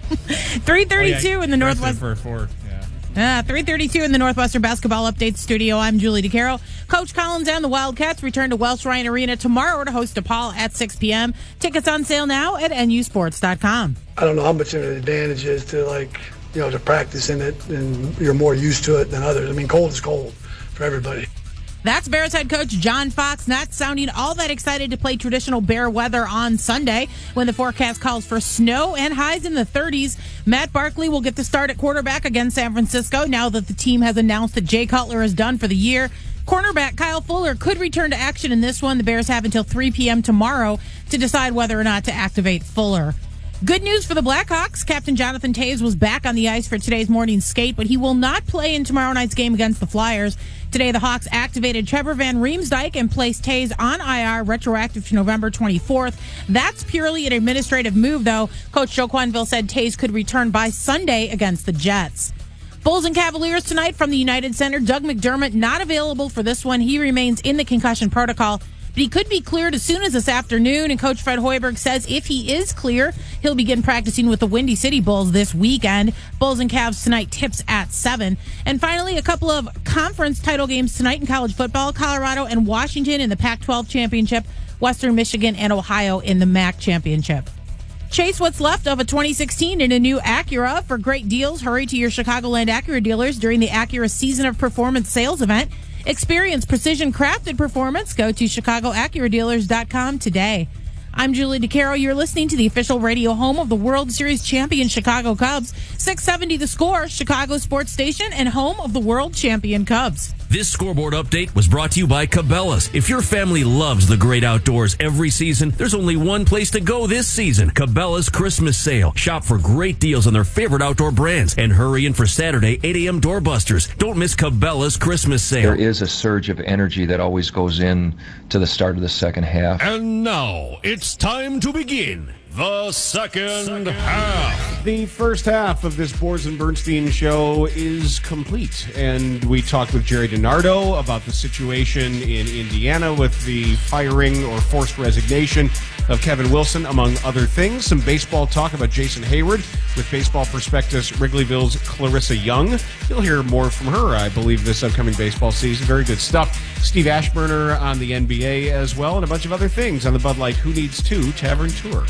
three thirty-two oh, yeah, in the Northwest. For, for, yeah. Uh, three thirty-two in the Northwestern Basketball Update Studio. I'm Julie DeCaro. Coach Collins and the Wildcats return to Welsh Ryan Arena tomorrow to host DePaul at six p.m. Tickets on sale now at N U sports dot com. I don't know how much of an advantage it is to, like, you know, to practice in it, and you're more used to it than others. I mean, cold is cold for everybody. That's Bears head coach John Fox not sounding all that excited to play traditional Bear weather on Sunday when the forecast calls for snow and highs in the thirties. Matt Barkley will get the start at quarterback against San Francisco now that the team has announced that Jay Cutler is done for the year. Cornerback Kyle Fuller could return to action in this one. The Bears have until three p.m. tomorrow to decide whether or not to activate Fuller. Good news for the Blackhawks. Captain Jonathan Toews was back on the ice for today's morning skate, but he will not play in tomorrow night's game against the Flyers. Today, the Hawks activated Trevor Van Riemsdyk and placed Toews on I R, retroactive to November twenty-fourth. That's purely an administrative move, though. Coach Joe Quenneville said Toews could return by Sunday against the Jets. Bulls and Cavaliers tonight from the United Center. Doug McDermott not available for this one. He remains in the concussion protocol. But he could be cleared as soon as this afternoon, and Coach Fred Hoiberg says if he is clear, he'll begin practicing with the Windy City Bulls this weekend. Bulls and Cavs tonight, tips at seven. And finally, a couple of conference title games tonight in college football. Colorado and Washington in the Pac twelve championship, Western Michigan and Ohio in the M A C championship. Chase what's left of a twenty sixteen in a new Acura. For great deals, hurry to your Chicagoland Acura dealers during the Acura Season of Performance sales event. Experience precision crafted performance. Go to chicago acura dealers dot com today. I'm Julie DeCaro. You're listening to the official radio home of the World Series champion Chicago Cubs. six seventy The Score, Chicago sports station and home of the world champion Cubs. This scoreboard update was brought to you by Cabela's. If your family loves the great outdoors every season, there's only one place to go this season. Cabela's Christmas Sale. Shop for great deals on their favorite outdoor brands and hurry in for Saturday eight a.m. doorbusters. Don't miss Cabela's Christmas Sale. There is a surge of energy that always goes in to the start of the second half. And now it's time to begin the second, second half. The first half of this Boards and Bernstein show is complete, and we talked with Jerry DiNardo about the situation in Indiana with the firing or forced resignation of Kevin Wilson, among other things. Some baseball talk about Jason Hayward with Baseball Prospectus Wrigleyville's Clarissa Young. You'll hear more from her, I believe, this upcoming baseball season. Very good stuff. Steve Ashburner on the N B A as well, and a bunch of other things on the Bud Light Who Needs Two Tavern Tour.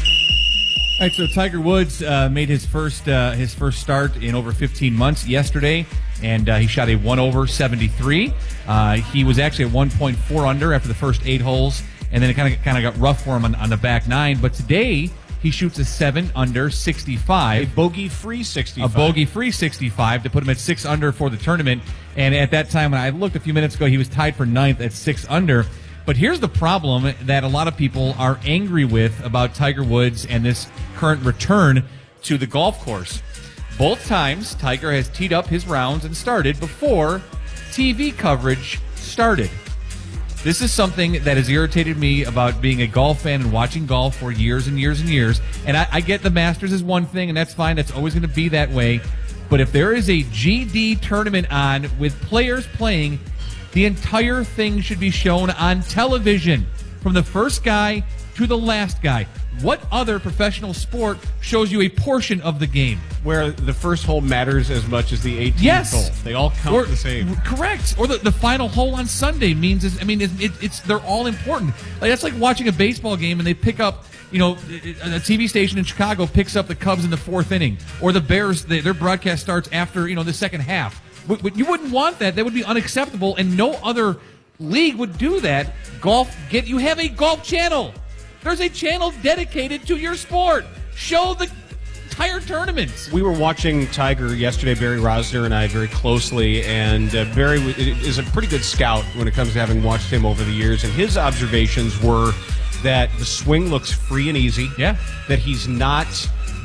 All right, so Tiger Woods uh, made his first uh, his first start in over fifteen months yesterday, and uh, he shot a one over seventy-three. Uh, he was actually at one point four under after the first eight holes, and then it kind of kind of got rough for him on, on the back nine. But today he shoots a seven under sixty-five, a bogey-free sixty-five, a bogey-free sixty-five to put him at six under for the tournament. And at that time, when I looked a few minutes ago, he was tied for ninth at six under. But here's the problem that a lot of people are angry with about Tiger Woods and this current return to the golf course. Both times, Tiger has teed up his rounds and started before T V coverage started. This is something that has irritated me about being a golf fan and watching golf for years and years and years. And I, I get the Masters is one thing, and that's fine. That's always going to be that way. But if there is a G D tournament on with players playing, the entire thing should be shown on television from the first guy to the last guy. What other professional sport shows you a portion of the game? Where the first hole matters as much as the eighteenth yes. hole. They all count or, the same. Correct. Or the, the final hole on Sunday means, is, I mean, it, it, it's they're all important. Like that's like watching a baseball game and they pick up, you know, a T V station in Chicago picks up the Cubs in the fourth inning, or the Bears, they, their broadcast starts after, you know, the second half. You wouldn't want that. That would be unacceptable, and no other league would do that. Golf, get you have a golf channel. There's a channel dedicated to your sport. Show the entire tournaments. We were watching Tiger yesterday, Barry Rosner and I, very closely, and uh, Barry is a pretty good scout when it comes to having watched him over the years, and his observations were that the swing looks free and easy. Yeah. That he's not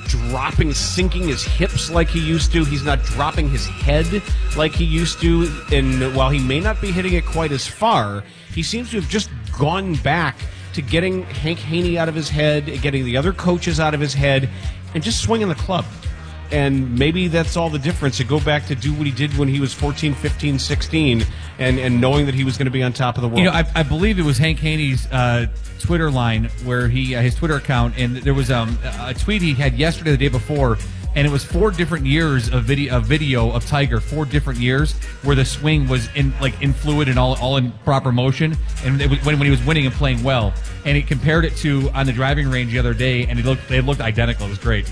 dropping, sinking his hips like he used to. He's not dropping his head like he used to. And while he may not be hitting it quite as far, he seems to have just gone back to getting Hank Haney out of his head, getting the other coaches out of his head, and just swinging the club. And maybe that's all the difference, to go back to do what he did when he was fourteen, fifteen, sixteen, and, and knowing that he was going to be on top of the world. You know, I, I believe it was Hank Haney's uh, Twitter line, where he uh, his Twitter account, and there was um, a tweet he had yesterday, the day before, and it was four different years of video of video of Tiger, four different years where the swing was in like in fluid and all all in proper motion, and it was, when when he was winning and playing well, and he compared it to on the driving range the other day, and it looked they looked identical. It was great.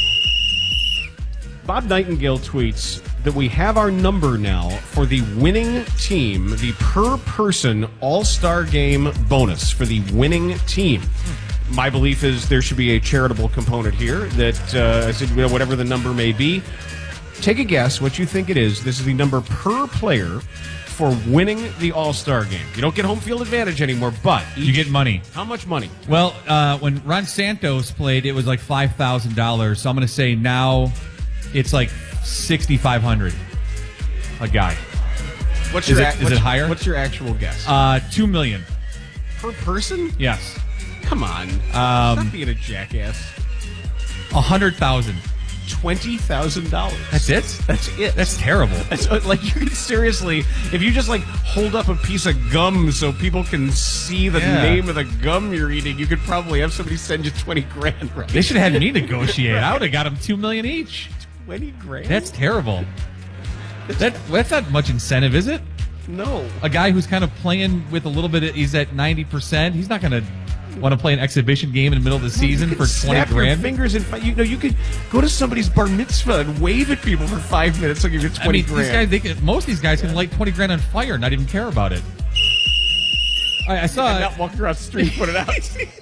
Bob Nightingale tweets that we have our number now for the winning team, the per-person All-Star Game bonus for the winning team. My belief is there should be a charitable component here, that uh, I said, you know, whatever the number may be. Take a guess what you think it is. This is the number per player for winning the All-Star Game. You don't get home field advantage anymore, but each, you get money. How much money? Well, uh, when Ron Santos played, it was like five thousand dollars. So I'm going to say now it's like sixty-five hundred dollars a guy. What's is your it, ac- is what's, it higher? What's your actual guess? Uh, two million dollars per person? Yes. Come on. Um, Stop being a jackass. A hundred thousand. Twenty thousand dollars. That's it. That's it. That's terrible. That's, like, you could seriously, if you just like hold up a piece of gum so people can see the Yeah. name of the gum you're eating, you could probably have somebody send you twenty grand. Right? They should have had me negotiate. I would have got them two million each. Twenty grand. That's terrible. That that's not much incentive, is it? No. A guy who's kind of playing with a little bit of, he's at ninety percent. He's not going to want to play an exhibition game in the middle of the season for twenty snap grand. Your fingers and you know you could go to somebody's bar mitzvah and wave at people for five minutes. They'll give you twenty I mean, grand. These guys, they can, most of these guys can light twenty grand on fire and not even care about it. I, I saw and not walk across the street and put it out.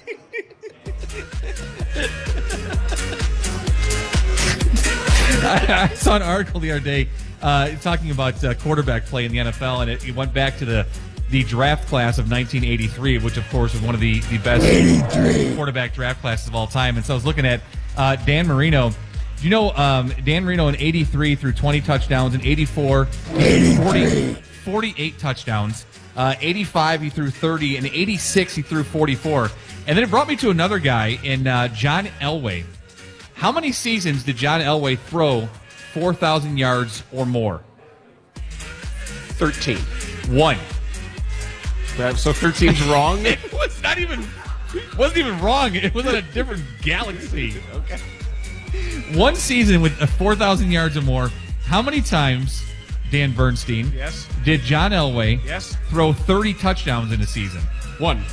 I, I saw an article the other day uh, talking about uh, quarterback play in the N F L, and it, it went back to the the draft class of nineteen eighty-three, which of course was one of the, the best eighty-three quarterback draft classes of all time. And so I was looking at uh, Dan Marino. Do you know um, Dan Marino in eighty-three threw twenty touchdowns, in eighty-four forty, forty-eight touchdowns, uh, eighty-five he threw thirty, and eighty-six he threw forty-four. And then it brought me to another guy in uh, John Elway. How many seasons did John Elway throw four thousand yards or more? thirteen. One. So thirteen's wrong? It was not even, it wasn't even wrong. It was in a different galaxy. Okay. One season with four thousand yards or more. How many times, Dan Bernstein, yes, did John Elway yes. throw thirty touchdowns in a season? One.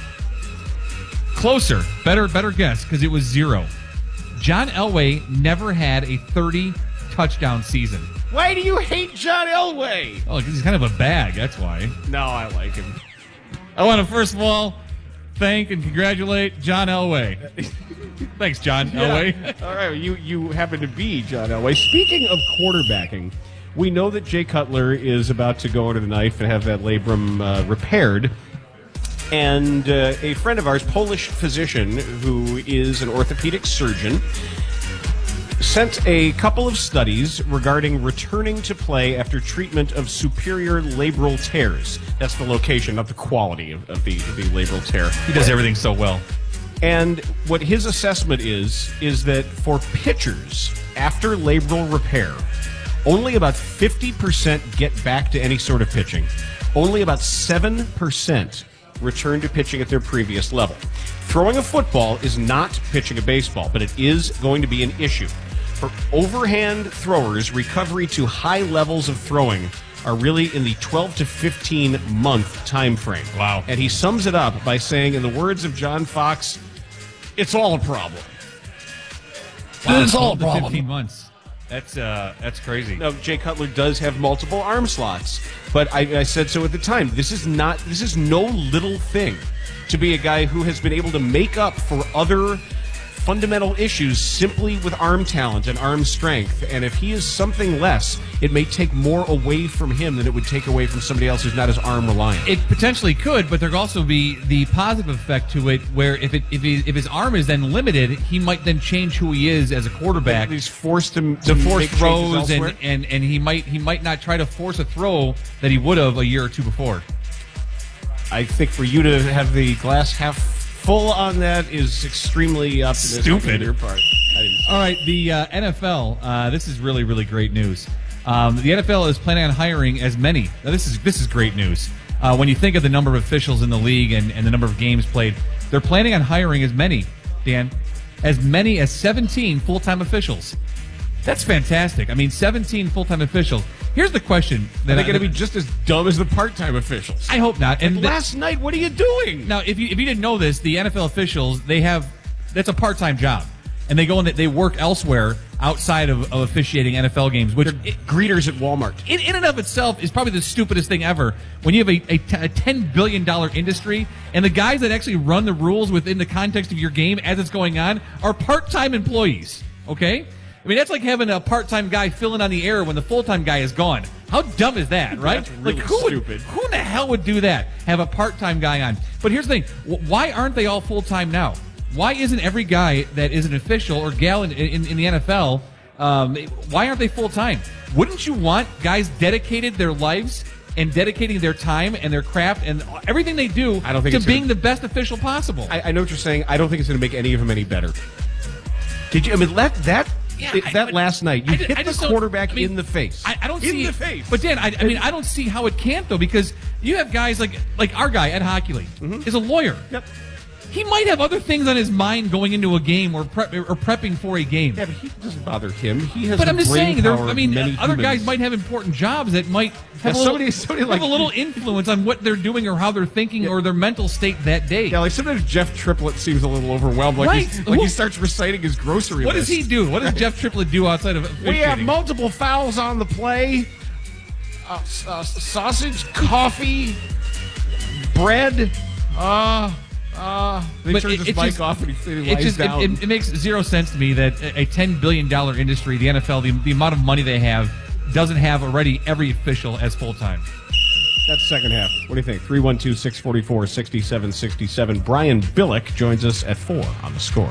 Closer. Better, better guess, because it was zero. John Elway never had a thirty touchdown season. Why do you hate John Elway? Oh, because he's kind of a bag, that's why. No, I like him. I want to first of all thank and congratulate John Elway. Thanks, John Yeah. Elway. All right, you you happen to be John Elway. Speaking of quarterbacking, we know that Jay Cutler is about to go under the knife and have that labrum uh, repaired. And uh, a friend of ours, Polish physician, who is an orthopedic surgeon, sent a couple of studies regarding returning to play after treatment of superior labral tears. That's the location, not the quality of, of, the, of the labral tear. He does everything so well. And what his assessment is, is that for pitchers, after labral repair, only about fifty percent get back to any sort of pitching. Only about seven percent return to pitching at their previous level. Throwing a football is not pitching a baseball, but it is going to be an issue. For overhand throwers, recovery to high levels of throwing are really in the twelve to fifteen month time frame. Wow. And he sums it up by saying, in the words of John Fox, it's all a problem. Wow, It's all a twelve to problem. fifteen months. That's uh, that's crazy. Now, Jay Cutler does have multiple arm slots, but I, I said so at the time. This is not. This is no little thing to be a guy who has been able to make up for other fundamental issues simply with arm talent and arm strength. And if he is something less, it may take more away from him than it would take away from somebody else who's not as arm reliant. It potentially could, but there could also be the positive effect to it, where if it if, he, if his arm is then limited, he might then change who he is as a quarterback. He's forced to, to, to force make throws, and, and and he might he might not try to force a throw that he would have a year or two before. I think for you to have the glass half full on that is extremely optimistic Stupid. on your part. All right, the uh, N F L. Uh, this is really, really great news. Um, the N F L is planning on hiring as many. Now, this is this is great news. Uh, when you think of the number of officials in the league and, and the number of games played, they're planning on hiring as many, Dan, as many as seventeen full-time officials. That's fantastic. I mean, seventeen full-time officials. Here's the question. Are they going to be just as dumb as the part-time officials? I hope not. And like last the, night, what are you doing? Now, if you if you didn't know this, the N F L officials, they have that's a part-time job, and they go and they work elsewhere outside of, of officiating N F L games, which They're greeters at Walmart. In, in and of itself is probably the stupidest thing ever. When you have a, a, t- a ten billion dollars industry, and the guys that actually run the rules within the context of your game as it's going on are part-time employees. Okay. I mean, that's like having a part-time guy filling on the air when the full-time guy is gone. How dumb is that, right? That's really like, who stupid. Would, who in the hell would do that? Have a part-time guy on. But here's the thing. Why aren't they all full-time now? Why isn't every guy that is an official or gal in, in, in the N F L, um, why aren't they full-time? Wouldn't you want guys dedicated their lives and dedicating their time and their craft and everything they do I don't think to it's being gonna, the best official possible? I, I know what you're saying. I don't think it's going to make any of them any better. Did you? I mean, that that Yeah, it, I, that last night, you I, hit I the just don't- quarterback I mean, in the face. I, I don't in see the it. face. But Dan, I, I mean, I don't see how it can't though, because you have guys like like our guy Ed Hockley Mm-hmm. is a lawyer. Yep. He might have other things on his mind going into a game or prep, or prepping for a game. Yeah, but he doesn't bother him. He has. But the I'm just brain saying, there, power I mean, of many other humans. guys might have important jobs that might have, Yeah, a, little, somebody- somebody have like- a little influence on what they're doing or how they're thinking or their mental state that day. Yeah, like sometimes Jeff Triplett seems a little overwhelmed. Like, Right. he's, like Who- he starts reciting his grocery What list. does he do? What does Jeff Triplett do outside of We have officiating? multiple fouls on the play. Uh, uh, sausage, coffee, bread. Uh, uh. They But turn it- his it mic just- off and he, he It lies just it, down. it, it makes zero sense to me that a a ten billion dollars industry, the N F L, the, the amount of money they have, doesn't have already every official as full time. That's second half. What do you think? three one two, six four four, six seven six seven. Brian Billick joins us at four on The Score.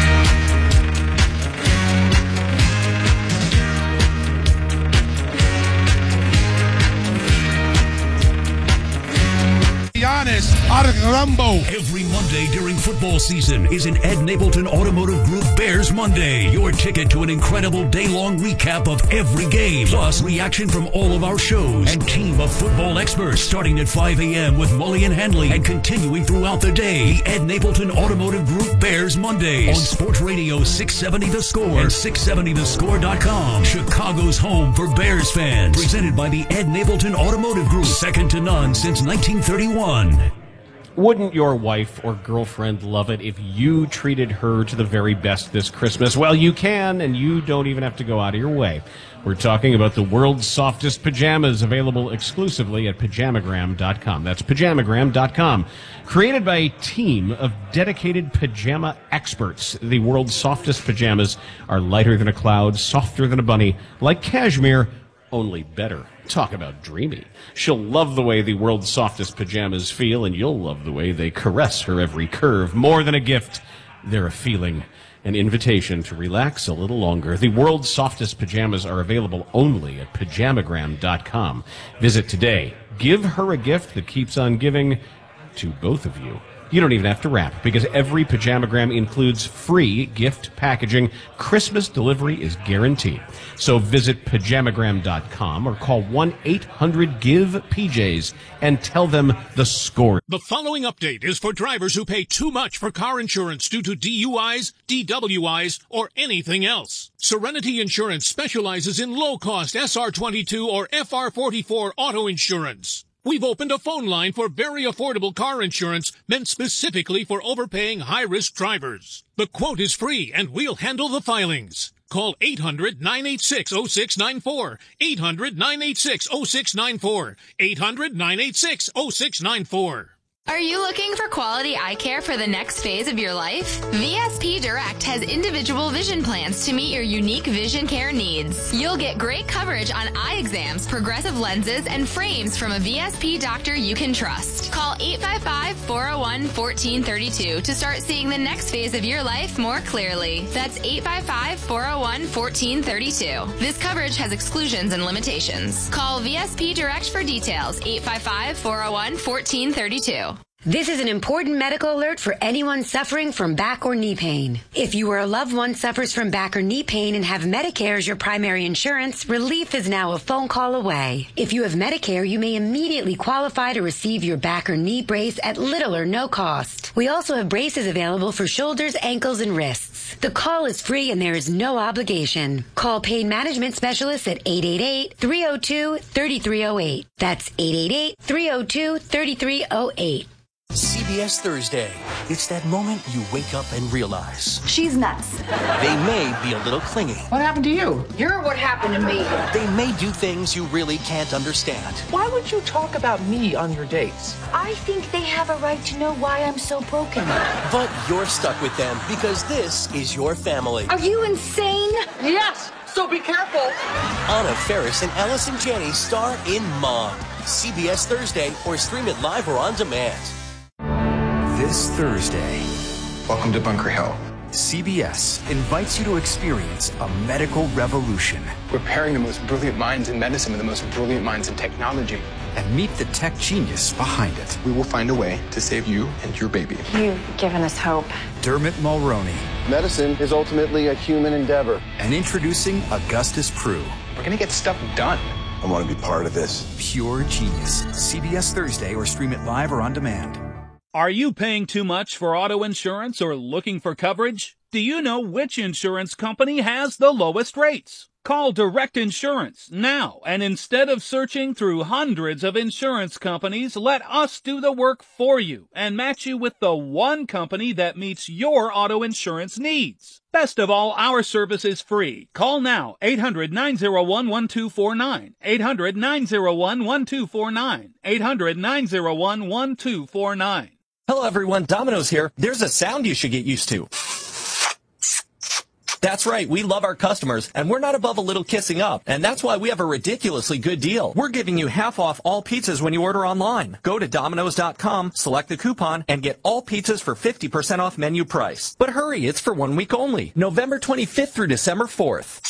Giannis Rambo. Every Monday during football season is an Ed Napleton Automotive Group Bears Monday. Your ticket to an incredible day-long recap of every game, plus reaction from all of our shows and team of football experts starting at five a.m. with Mully and Hanley and continuing throughout the day. The Ed Napleton Automotive Group Bears Mondays on Sports Radio six seventy The Score and six seventy the score dot com. Chicago's home for Bears fans. Presented by the Ed Napleton Automotive Group. Second to none since nineteen thirty-one. Wouldn't your wife or girlfriend love it if you treated her to the very best this Christmas? Well, you can, and you don't even have to go out of your way. We're talking about the world's softest pajamas, available exclusively at pajamagram dot com. That's pajamagram dot com. Created by a team of dedicated pajama experts, the world's softest pajamas are lighter than a cloud, softer than a bunny, like cashmere, only better. Talk about dreamy. She'll love the way the world's softest pajamas feel, and you'll love the way they caress her every curve. More than a gift, they're a feeling, an invitation to relax a little longer. The world's softest pajamas are available only at pajamagram dot com. Visit today. Give her a gift that keeps on giving to both of you. You don't even have to wrap, because every Pajamagram includes free gift packaging. Christmas delivery is guaranteed. So visit pajamagram dot com or call one eight hundred give P Js and tell them The Score. The following update is for drivers who pay too much for car insurance due to D U Is, D W Is, or anything else. Serenity Insurance specializes in low-cost S R twenty-two or F R forty-four auto insurance. We've opened a phone line for very affordable car insurance meant specifically for overpaying high-risk drivers. The quote is free, and we'll handle the filings. Call eight hundred, nine eight six, oh six nine four, eight hundred, nine eight six, oh six nine four, eight hundred, nine eight six, oh six nine four. Are you looking for quality eye care for the next phase of your life? V S P Direct has individual vision plans to meet your unique vision care needs. You'll get great coverage on eye exams, progressive lenses, and frames from a V S P doctor you can trust. Call eight five five, four oh one, one four three two to start seeing the next phase of your life more clearly. That's eight five five, four oh one, one four three two. This coverage has exclusions and limitations. Call V S P Direct for details. eight five five, four oh one, one four three two. This is an important medical alert for anyone suffering from back or knee pain. If you or a loved one suffers from back or knee pain and have Medicare as your primary insurance, relief is now a phone call away. If you have Medicare, you may immediately qualify to receive your back or knee brace at little or no cost. We also have braces available for shoulders, ankles, and wrists. The call is free and there is no obligation. Call Pain Management Specialists at eight eight eight, three oh two, three three oh eight. That's eight eight eight, three oh two, three three oh eight. C B S Thursday. It's that moment you wake up and realize she's nuts. They may be a little clingy. What happened to you? You're what happened to me. They may do things you really can't understand. Why would you talk about me on your dates? I think they have a right to know why I'm so broken. But you're stuck with them because this is your family. Are you insane? Yes, so be careful. Anna Faris and Allison Janney star in Mom. C B S Thursday, or stream it live or on demand. This Thursday, welcome to Bunker Hill. C B S invites you to experience a medical revolution. We're pairing the most brilliant minds in medicine with the most brilliant minds in technology. And meet the tech genius behind it. We will find a way to save you and your baby. You've given us hope. Dermot Mulroney. Medicine is ultimately a human endeavor. And introducing Augustus Prew. We're going to get stuff done. I want to be part of this. Pure genius. C B S Thursday, or stream it live or on demand. Are you paying too much for auto insurance or looking for coverage? Do you know which insurance company has the lowest rates? Call Direct Insurance now, and instead of searching through hundreds of insurance companies, let us do the work for you and match you with the one company that meets your auto insurance needs. Best of all, our service is free. Call now, eight hundred, nine oh one, one two four nine, eight hundred, nine oh one, one two four nine, eight hundred, nine oh one, one two four nine. Hello everyone, Domino's here. There's a sound you should get used to. That's right, we love our customers, and we're not above a little kissing up. And that's why we have a ridiculously good deal. We're giving you half off all pizzas when you order online. Go to Domino's dot com, select the coupon, and get all pizzas for fifty percent off menu price. But hurry, it's for one week only, November twenty-fifth through December fourth.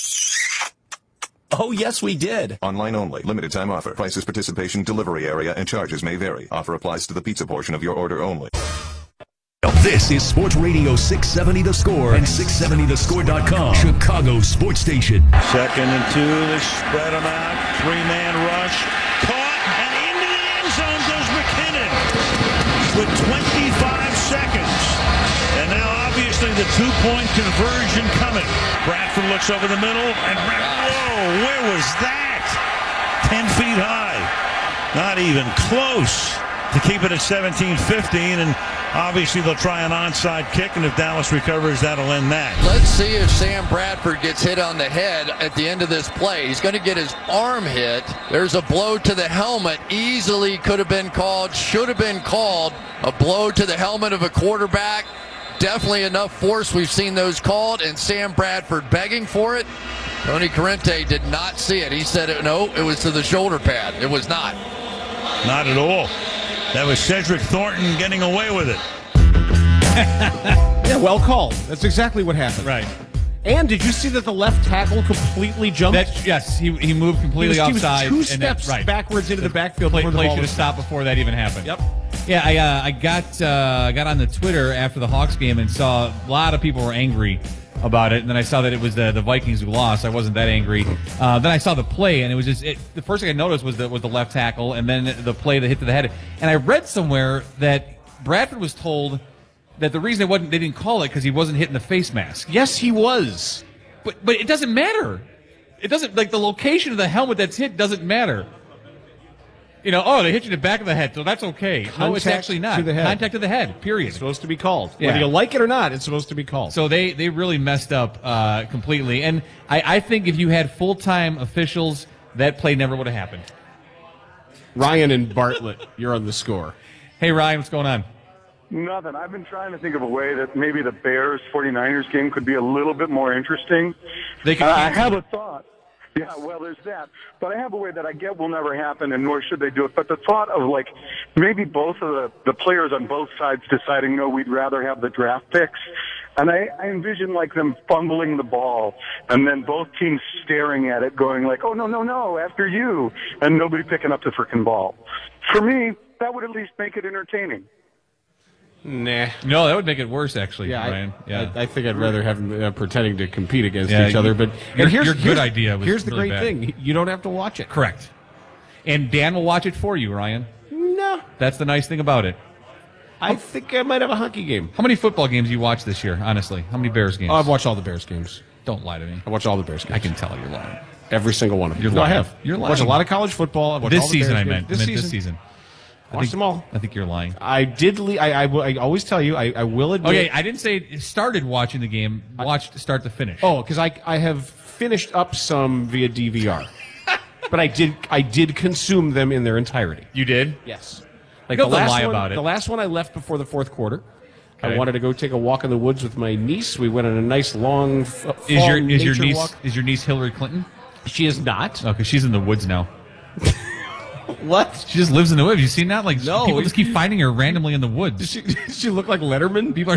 Oh, yes, we did. Online only. Limited time offer. Prices, participation, delivery area, and charges may vary. Offer applies to the pizza portion of your order only. This is Sports Radio six seventy The Score and six seventy the score dot com, Chicago Sports Station. Second and two, they spread them out. Three-man rush. Caught, and into the end zone goes McKinnon with twenty-five seconds. And now, obviously, the two-point conversion coming. Bradford looks over the middle, and whoa, where was that? Ten feet high. Not even close to keep it at seventeen fifteen, and obviously they'll try an onside kick, and if Dallas recovers, that'll end that. Let's see if Sam Bradford gets hit on the head at the end of this play. He's going to get his arm hit. There's a blow to the helmet. Easily could have been called, should have been called. A blow to the helmet of a quarterback. Definitely enough force. We've seen those called, and Sam Bradford begging for it. Tony Corrente did not see it. He said, it, no, it was to the shoulder pad. It was not. Not at all. That was Cedric Thornton getting away with it. Yeah, well called. That's exactly what happened. Right. And did you see that the left tackle completely jumped? That, yes, he he moved completely he was, offside. He was two steps that, right. backwards into the backfield. Play, before the play ball should have was stopped before that even happened. Yep. Yeah, I uh, I got uh, got on the Twitter after the Hawks game and saw a lot of people were angry about it, and then I saw that it was the the Vikings who lost. I wasn't that angry. Uh, then I saw the play, and it was just it, the first thing I noticed was the was the left tackle, and then the play that hit to the head. And I read somewhere that Bradford was told that the reason they wasn't they didn't call it because he wasn't hitting the face mask. Yes, he was. But but it doesn't matter. It doesn't like the location of the helmet that's hit doesn't matter. You know, oh, they hit you in the back of the head, so that's okay. Contact no, it's actually not. To the head. Contact to the head, period. It's supposed to be called. Yeah. Whether you like it or not, it's supposed to be called. So they, they really messed up uh, completely. And I, I think if you had full-time officials, that play never would have happened. Ryan and Bartlett, you're on the score. Hey, Ryan, what's going on? Nothing. I've been trying to think of a way that maybe the Bears forty-niners game could be a little bit more interesting. They could uh, I have a thought. Yeah, well, there's that. But I have a way that I get will never happen, and nor should they do it. But the thought of, like, maybe both of the, the players on both sides deciding, no, we'd rather have the draft picks. And I, I envision, like, them fumbling the ball, and then both teams staring at it, going like, oh, no, no, no, after you, and nobody picking up the frickin' ball. For me, that would at least make it entertaining. Nah. No, that would make it worse, actually, Yeah, Ryan. I, Yeah. I, I think I'd rather have them uh, pretending to compete against Yeah, each other. But your- and here's, your good here's, idea was Here's the really great bad. thing: you don't have to watch it. Correct. And Dan will watch it for you, Ryan. No. That's the nice thing about it. I think I might have a hockey game. How many football games you watched this year, honestly? How many Bears games? Oh, I've watched all the Bears games. Don't lie to me. I watched all the Bears games. I can tell you're lying. Every single one of them. You're no, lying. I have. You're I watched lying. a lot of college football. I've watched This all the season, Bears I games. meant. This I meant season. this season. I Watched think, them all. I think you're lying. I did. Le- I, I, I always tell you. I, I will admit. Okay, I didn't say started watching the game. Watched start to finish. Oh, because I I have finished up some via D V R, but I did I did consume them in their entirety. You did? Yes. Like the don't last lie one, about it. The last one I left before the fourth quarter. Okay. I wanted to go take a walk in the woods with my niece. We went on a nice long f- fall Is your is your nature niece walk. is your niece Hillary Clinton? She is not. Okay, she's in the woods now. What? She just lives in the woods. You seen that? Like No. people just keep finding her randomly in the woods. Does she, does she look like Letterman? People are.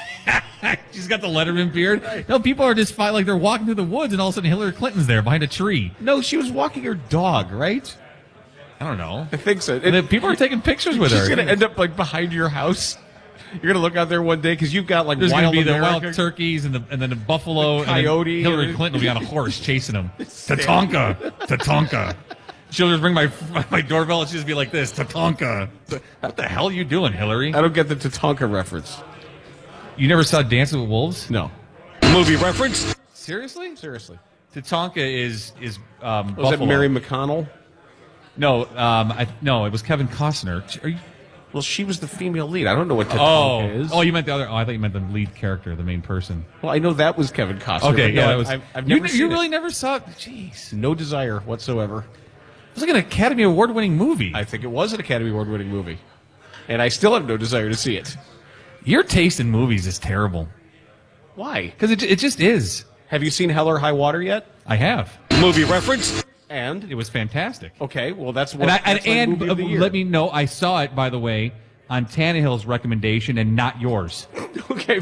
She's got the Letterman beard. No, people are just fi- like they're walking through the woods, and all of a sudden Hillary Clinton's there behind a tree. No, she was walking her dog, right? I don't know. I think so. And then people are taking pictures with She's her. going to end up like behind your house. You're going to look out there one day because you've got like There's going to wild be the America. wild turkeys and the and then the buffalo, The coyote. and then Hillary Clinton will be on a horse chasing them. Tatanka, Tatanka. She'll just ring my my doorbell and she'll just be like this, Tatanka. What the hell are you doing, Hillary? I don't get the Tatanka reference. You never saw Dancing with Wolves? No. Movie reference? Seriously? Seriously. Tatanka is is um, Was that buffalo. Mary McConnell? No, um, I, no, it was Kevin Costner. Are you? Well, she was the female lead. I don't know what Tatanka Oh, is. oh, you meant the other. Oh, I thought you meant the lead character, the main person. Well, I know that was Kevin Costner. Okay, but no, yeah, I- that was. I've, I've you never ne- seen you it. really never saw. Jeez, No desire whatsoever. it was like an Academy Award-winning movie. I think it was an Academy Award-winning movie, and I still have no desire to see it. Your taste in movies is terrible. Why? Because it it just is. Have you seen Hell or High Water yet? I have. Movie reference. And It was fantastic. okay, well that's what. And I, that's and, my movie of the and year. let me know. I saw it, by the way, on Tannehill's recommendation and not yours. Okay.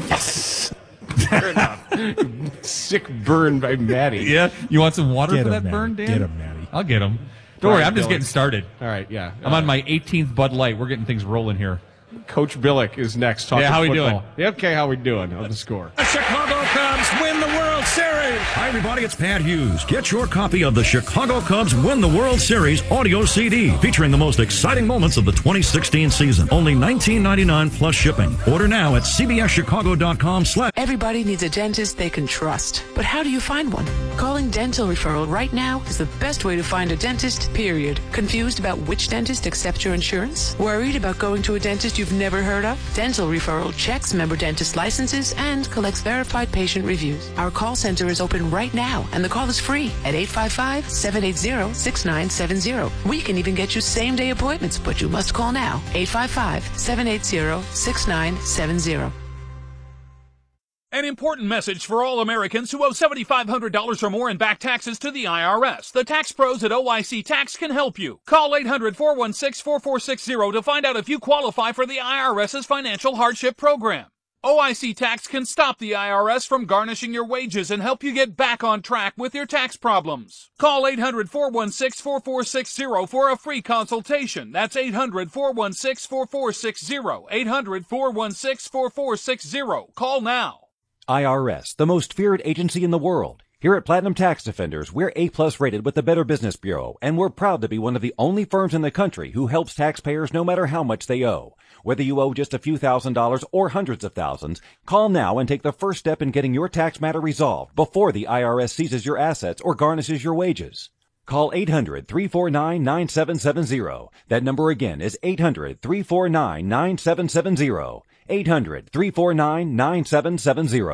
Fair enough. Sick burn by Maddie. Yeah. You want some water Get for him, that burn, Maddie. Dan? Get him, Maddie. I'll get him. Don't worry, Brian I'm just Billick. getting started. All right, yeah. I'm on my eighteenth Bud Light. We're getting things rolling here. Coach Billick is next. Talking Yeah, how we football. doing? Yeah, okay, how we doing on the score? The Chicago Cubs win the World Series. Hi, everybody. It's Pat Hughes. Get your copy of the Chicago Cubs Win the World Series audio C D featuring the most exciting moments of the twenty sixteen season. Only nineteen ninety-nine plus shipping. Order now at cbschicago.com slash. Everybody needs a dentist they can trust. But how do you find one? Calling Dental Referral right now is the best way to find a dentist, period. Confused about which dentist accepts your insurance? Worried about going to a dentist you've never heard of? Dental Referral checks member dentist licenses and collects verified patient reviews. Our call center is open right now, and the call is free at eight five five, seven eight zero, six nine seven zero. We can even get you same-day appointments, but you must call now. eight five five, seven eight zero, six nine seven zero. An important message for all Americans who owe seven thousand five hundred dollars or more in back taxes to the I R S. The tax pros at O I C Tax can help you. Call eight hundred, four one six, four four six zero to find out if you qualify for the IRS's financial hardship program. O I C Tax can stop the I R S from garnishing your wages and help you get back on track with your tax problems. Call eight hundred, four one six, four four six zero for a free consultation. That's eight hundred, four one six, four four six zero. eight hundred, four one six, four four six zero. Call now. I R S, the most feared agency in the world. Here at Platinum Tax Defenders, we're A-plus rated with the Better Business Bureau, and we're proud to be one of the only firms in the country who helps taxpayers no matter how much they owe. Whether you owe just a few thousand dollars or hundreds of thousands, call now and take the first step in getting your tax matter resolved before the I R S seizes your assets or garnishes your wages. Call eight hundred, three four nine, nine seven seven zero. That number again is eight hundred, three four nine, nine seven seven zero. eight hundred, three four nine, nine seven seven zero.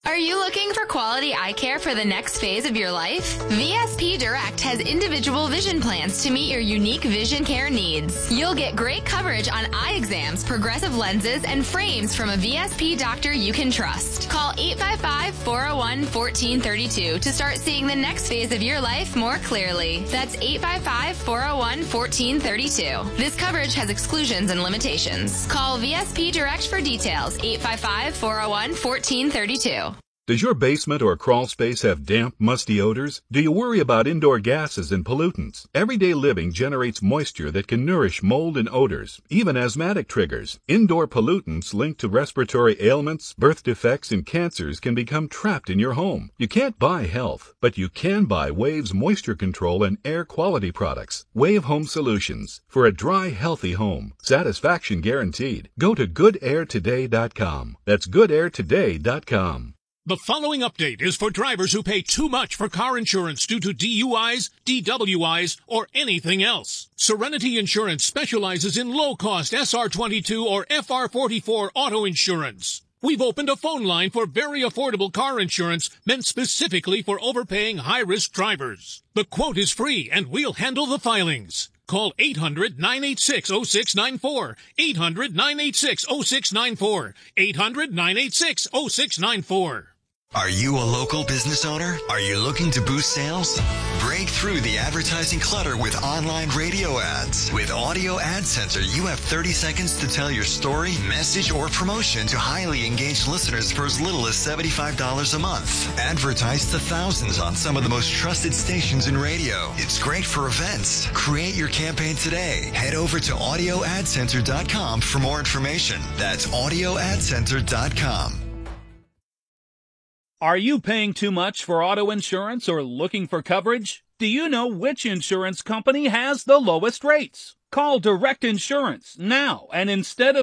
Are you looking for quality eye care for the next phase of your life? V S P Direct has individual vision plans to meet your unique vision care needs. You'll get great coverage on eye exams, progressive lenses, and frames from a V S P doctor you can trust. Call eight five five, four oh one, one four three two to start seeing the next phase of your life more clearly. That's eight five five, four oh one, one four three two. This coverage has exclusions and limitations. Call V S P Direct for details. eight five five, four oh one, one four three two. Does your basement or crawl space have damp, musty odors? Do you worry about indoor gases and pollutants? Everyday living generates moisture that can nourish mold and odors, even asthmatic triggers. Indoor pollutants linked to respiratory ailments, birth defects, and cancers can become trapped in your home. You can't buy health, but you can buy Wave's moisture control and air quality products. Wave Home Solutions. For a dry, healthy home. Satisfaction guaranteed. Go to good air today dot com. That's good air today dot com. The following update is for drivers who pay too much for car insurance due to D U Is, D W Is, or anything else. Serenity Insurance specializes in low-cost S R twenty-two or F R forty-four auto insurance. We've opened a phone line for very affordable car insurance meant specifically for overpaying high-risk drivers. The quote is free, and we'll handle the filings. Call eight hundred, nine eight six, oh six nine four, eight hundred, nine eight six, oh six nine four, eight hundred, nine eight six, oh six nine four. Are you a local business owner? Are you looking to boost sales? Break through the advertising clutter with online radio ads. With Audio Ad Center, you have thirty seconds to tell your story, message, or promotion to highly engaged listeners for as little as seventy-five dollars a month. Advertise to thousands on some of the most trusted stations in radio. It's great for events. Create your campaign today. Head over to audio ad center dot com for more information. That's audio ad center dot com. Are you paying too much for auto insurance or looking for coverage? Do you know which insurance company has the lowest rates? Call Direct Insurance now, and instead of